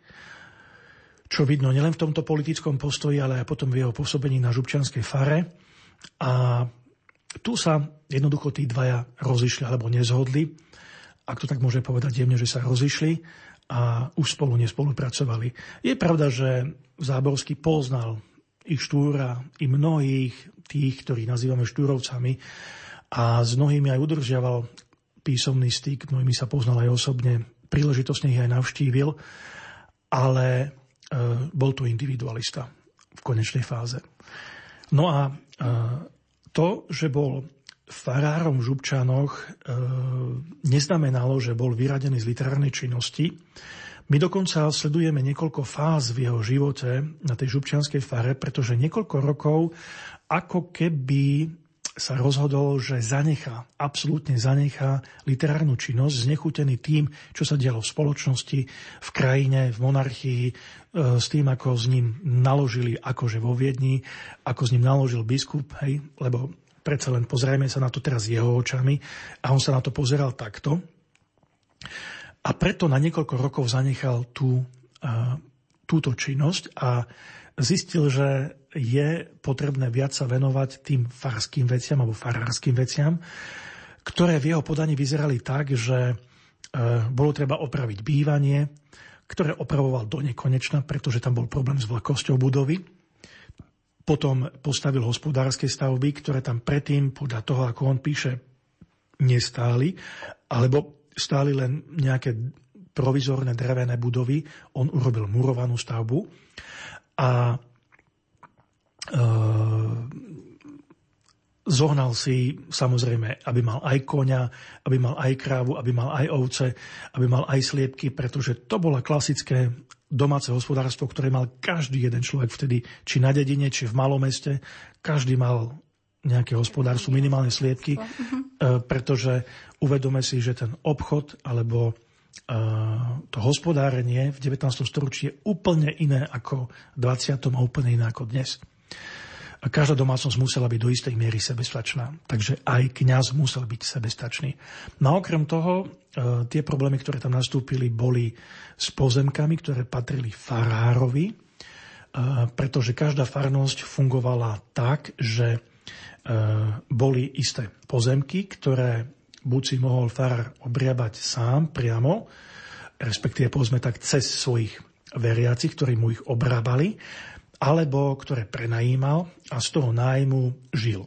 čo vidno nielen v tomto politickom postoji, ale aj potom v jeho pôsobení na župčianskej fare. A tu sa jednoducho tí dvaja rozišli alebo nezhodli. Ak to tak môže povedať jemne, že sa rozišli a už spolu nespolupracovali. Je pravda, že Záborský poznal ich Štúra, i mnohých tých, ktorých nazývame Štúrovcami, a s mnohými aj udržiaval písomný styk, mnohými sa poznal aj osobne, príležitostne ich aj navštívil, ale bol to individualista v konečnej fáze. No a to, že bol farárom v Župčanoch, neznamenalo, že bol vyradený z literárnej činnosti. My dokonca sledujeme niekoľko fáz v jeho živote na tej župčianskej fare, pretože niekoľko rokov ako keby sa rozhodol, že absolútne zanechá literárnu činnosť, znechutený tým, čo sa dialo v spoločnosti, v krajine, v monarchii, s tým, ako s ním naložili akože vo Viedni, ako s ním naložil biskup, hej, lebo predsa len pozrieme sa na to teraz jeho očami a on sa na to pozeral takto. A preto na niekoľko rokov zanechal túto činnosť a zistil, že je potrebné viac sa venovať tým farským veciam alebo farárským veciam, ktoré v jeho podaní vyzerali tak, že bolo treba opraviť bývanie, ktoré opravoval do nekonečna, pretože tam bol problém s vlhkosťou budovy. Potom postavil hospodárske stavby, ktoré tam predtým, podľa toho, ako on píše, nestáli, alebo stáli len nejaké provizorné drevené budovy. On urobil murovanú stavbu a zohnal si, samozrejme, aby mal aj koňa, aby mal aj krávu, aby mal aj ovce, aby mal aj sliepky, pretože to bolo klasické domáce hospodárstvo, ktoré mal každý jeden človek vtedy, či na dedine, či v malom meste. Každý mal nejaké hospodárstvo, minimálne sliepky, pretože uvedome si, že ten obchod alebo to hospodárenie v 19. storočí je úplne iné ako v 20. a úplne iné ako dnes. A každá domácnosť musela byť do istej miery sebestačná. Takže aj kňaz musel byť sebestačný. No a okrem toho, tie problémy, ktoré tam nastúpili, boli s pozemkami, ktoré patrili farárovi, pretože každá farnosť fungovala tak, že boli isté pozemky, ktoré buď si mohol farár obriabať sám priamo, respektíve povedzme tak cez svojich veriacich, ktorí mu ich obrábali, alebo ktoré prenajímal a z toho nájmu žil.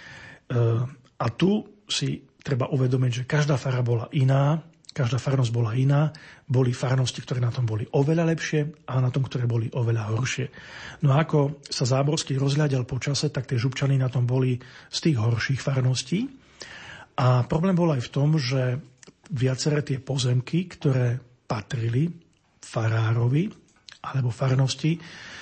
A tu si treba uvedomiť, že každá fara bola iná, každá farnosť bola iná, boli farnosti, ktoré na tom boli oveľa lepšie a na tom, ktoré boli oveľa horšie. No a ako sa Záborský rozhľadal po čase, tak tie Župčany na tom boli z tých horších farností. A problém bol aj v tom, že viaceré tie pozemky, ktoré patrili farárovi alebo farnosti,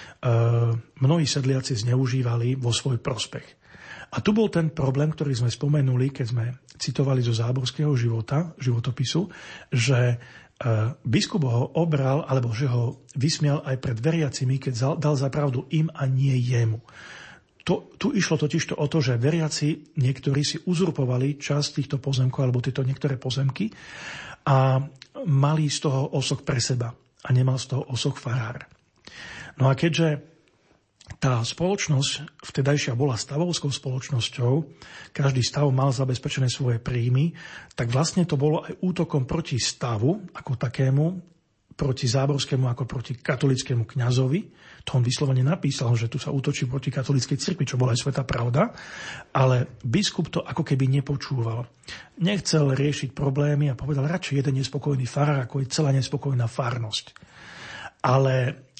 mnohí sedliaci zneužívali vo svoj prospech. A tu bol ten problém, ktorý sme spomenuli, keď sme citovali zo Záborského životopisu, že biskup ho obral, alebo že ho vysmial aj pred veriacimi, keď dal za pravdu im a nie jemu. Tu išlo totižto o to, že veriaci niektorí si uzurpovali časť týchto pozemkov, alebo tieto niektoré pozemky a mali z toho osoch pre seba a nemal z toho osoch farár. No a keďže tá spoločnosť vtedajšia bola stavovskou spoločnosťou, každý stav mal zabezpečené svoje príjmy, tak vlastne to bolo aj útokom proti stavu ako takému, proti Záborskému ako proti katolickému kňazovi. To on vyslovene napísal, že tu sa útočí proti katolíckej cirkvi, čo bola aj svätá pravda, ale biskup to ako keby nepočúval. Nechcel riešiť problémy a povedal radšej jeden nespokojný farár, ako je celá nespokojná farnosť. Ale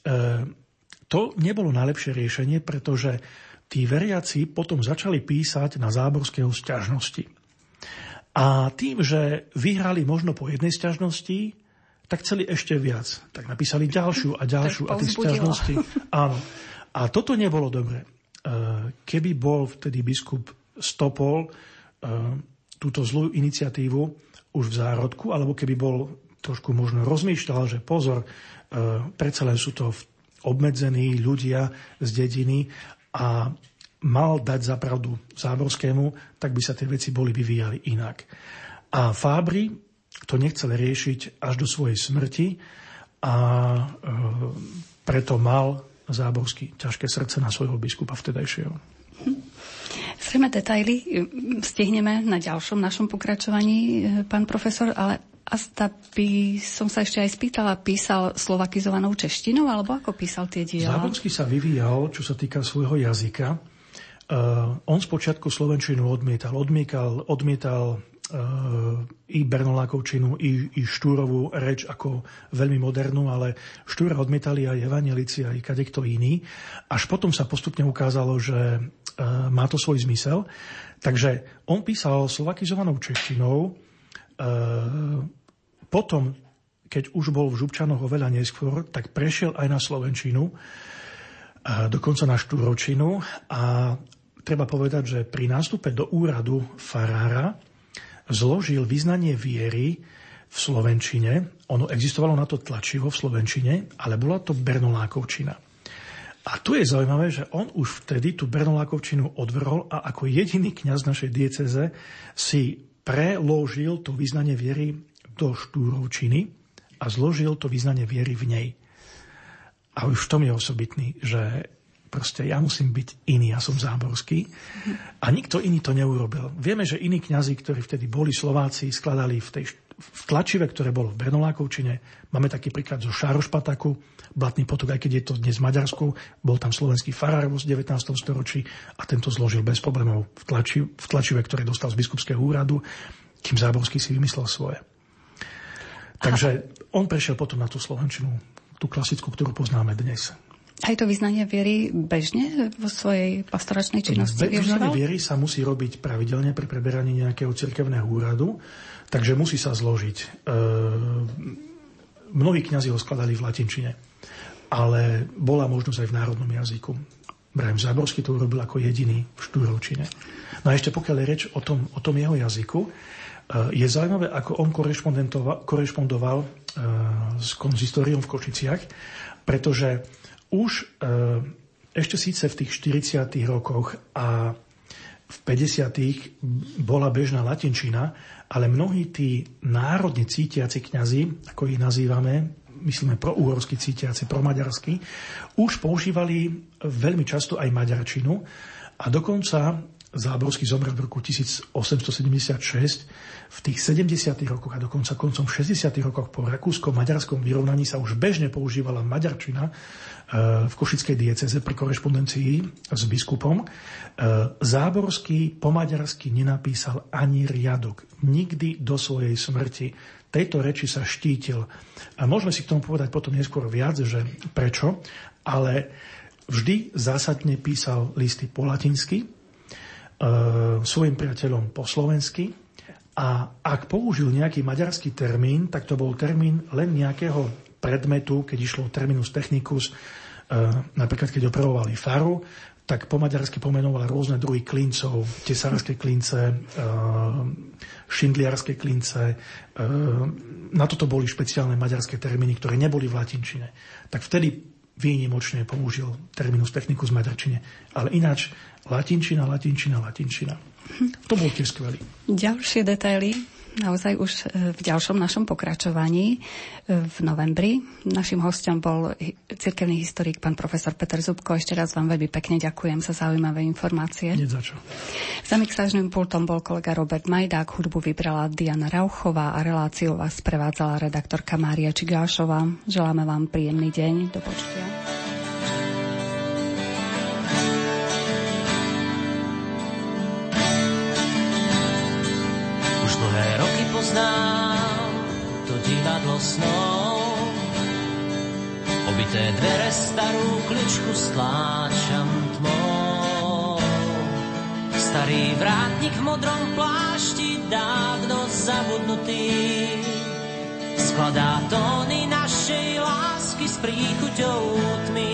to nebolo najlepšie riešenie, pretože tí veriaci potom začali písať na Záborského sťažnosti. A tým, že vyhrali možno po jednej sťažnosti, tak chceli ešte viac. Tak napísali ďalšiu a ďalšiu a tých sťažností. Áno. A toto nebolo dobre. Keby bol vtedy biskup stopol túto zlú iniciatívu už v zárodku, alebo keby bol trošku možno rozmýšľal, že pozor, predsa len sú to obmedzení ľudia z dediny a mal dať za pravdu Záborskému, tak by sa tie veci boli vyvíjali inak. A Fábry to nechcel riešiť až do svojej smrti a preto mal Záborský ťažké srdce na svojho biskupa vtedajšieho. Zrejme detaily stihneme na ďalšom našom pokračovaní, pán profesor, ale Asta by som sa ešte aj spýtala, písal slovakizovanou češtinou, alebo ako písal tie diela? Záborský sa vyvíjal, čo sa týka svojho jazyka. On spočiatku slovenčinu odmietal i bernolákovčinu, i štúrovú reč ako veľmi modernú, ale štúra odmietali aj evanjelici, aj kadekto iný. Až potom sa postupne ukázalo, že má to svoj zmysel. Takže on písal slovakizovanou češtinou. Potom, keď už bol v Župčanoch oveľa neskôr, tak prešiel aj na slovenčinu, dokonca na štúrovčinu. A treba povedať, že pri nástupe do úradu farára zložil vyznanie viery v slovenčine. Ono existovalo na to tlačivo v slovenčine, ale bola to bernolákovčina. A tu je zaujímavé, že on už vtedy tú bernolákovčinu odvrhol a ako jediný kňaz našej diecéze si preložil to vyznanie viery do štúrovčiny a zložil to vyznanie viery v nej. A už v tom je osobitný, že proste ja musím byť iný, ja som záborský. A nikto iný to neurobil. Vieme, že iní kňazi, ktorí vtedy boli Slováci, skladali v tej v tlačive, ktoré bolo v Bernolákovčine. Máme taký príklad zo Šárošpataku, Blatný potok, aj keď je to dnes v Maďarsku. Bol tam slovenský farár v 19. storočí a tento zložil bez problémov v tlačive, ktoré dostal z biskupského úradu, kým Záborský si vymyslel svoje. Takže on prešiel potom na tú slovenčinu, tú klasickú, ktorú poznáme dnes. Aj to vyznanie viery bežne vo svojej pastoračnej činnosti využíval? Vyznanie viery sa musí robiť pravidelne pri preberaní nejakého cirkevného úradu, takže musí sa zložiť. Mnohí kňazi ho skladali v latinčine, ale bola možnosť aj v národnom jazyku. Brahim Záborský to urobil ako jediný v štúrovčine. No a ešte pokiaľ je reč o tom jeho jazyku, je zaujímavé, ako on korešpondoval s konzistóriom v Košiciach, pretože už ešte síce v tých 40. rokoch a v 50. bola bežná latinčina, ale mnohí tí národne cítiaci kňazi, ako ich nazývame, myslíme pro-uhorskí cítiaci, pro-maďarskí, už používali veľmi často aj maďarčinu a dokonca Záborský zomrel v roku 1876. V tých 70. rokoch a dokonca koncom 60. rokoch po rakúsko-maďarskom vyrovnaní sa už bežne používala maďarčina v košickej diecéze pri korešpondencii s biskupom. Záborský po maďarsky nenapísal ani riadok. Nikdy do svojej smrti tejto reči sa štítil. A môžeme si k tomu povedať potom neskôr viac, že prečo, ale vždy zásadne písal listy po latinsky, svojim priateľom po slovensky a ak použil nejaký maďarský termín, tak to bol termín len nejakého predmetu, keď išlo terminus technicus, napríklad keď opravovali faru, tak po maďarsky pomenoval rôzne druhy klincov, tesárske klince, šindliarske klince. Na toto boli špeciálne maďarské termíny, ktoré neboli v latinčine. Tak vtedy výnimočne použil terminus technicus v maďarčine. Ale ináč latinčina. To bol tiež skvelý. Ďalšie detaily naozaj už v ďalšom našom pokračovaní v novembri. Naším hosťom bol cirkevný historik pán profesor Peter Zubko. Ešte raz vám veľmi pekne ďakujem za zaujímavé informácie. Nie za čo. Za mixážnym pultom bol kolega Robert Majdák, hudbu vybrala Diana Rauchová a reláciu vás sprevádzala redaktorka Mária Čigášová. Želáme vám príjemný deň. Do počutia. Poznám to divadlo snov, obité dvere starú kľučku stláčam tmou. Starý vrátnik v modrom plášti, dávno zabudnutý, skladá tóny našej lásky s príchuťou tmy.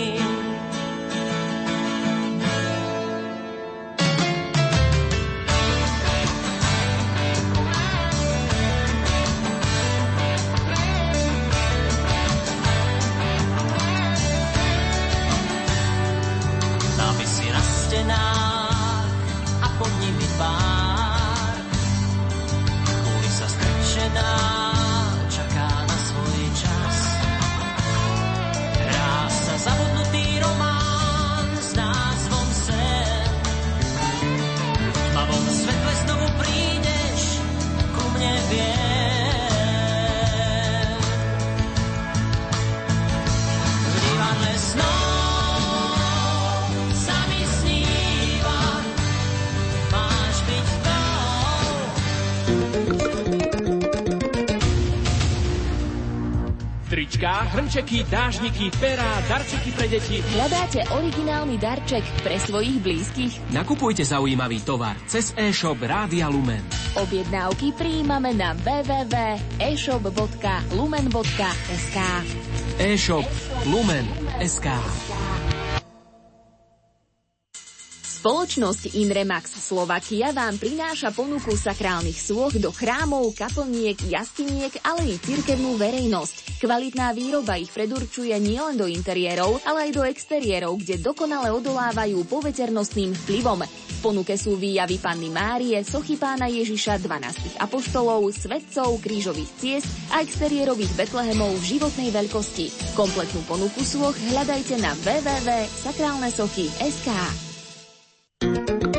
A pod nimi pár kulisa strčená čaká na svoj čas. Hrá sa zabudnutý román s názvom Sen. V tmavom svetle znovu prídeš ku mne, viem. V divadle snov trička, hrnčeky, dážniky, perá, darčeky pre deti. Hľadáte originálny darček pre svojich blízkych? Nakupujte zaujímavý tovar cez e-shop Rádia Lumen. Objednávky prijímame na www.eshop.lumen.sk. E-shop Lumen.sk. Spoločnosť Inremax Slovakia vám prináša ponuku sakrálnych sôch do chrámov, kaplniek, jaskyniek, ale i cirkevnú verejnosť. Kvalitná výroba ich predurčuje nielen do interiérov, ale aj do exteriérov, kde dokonale odolávajú poveternostným vplyvom. V ponuke sú výjavy Panny Márie, sochy Pána Ježiša, 12 apoštolov, svätcov, krížových ciest a exteriérových Betlehemov v životnej veľkosti. Kompletnú ponuku sôch hľadajte na www.sakrálnesochy.sk.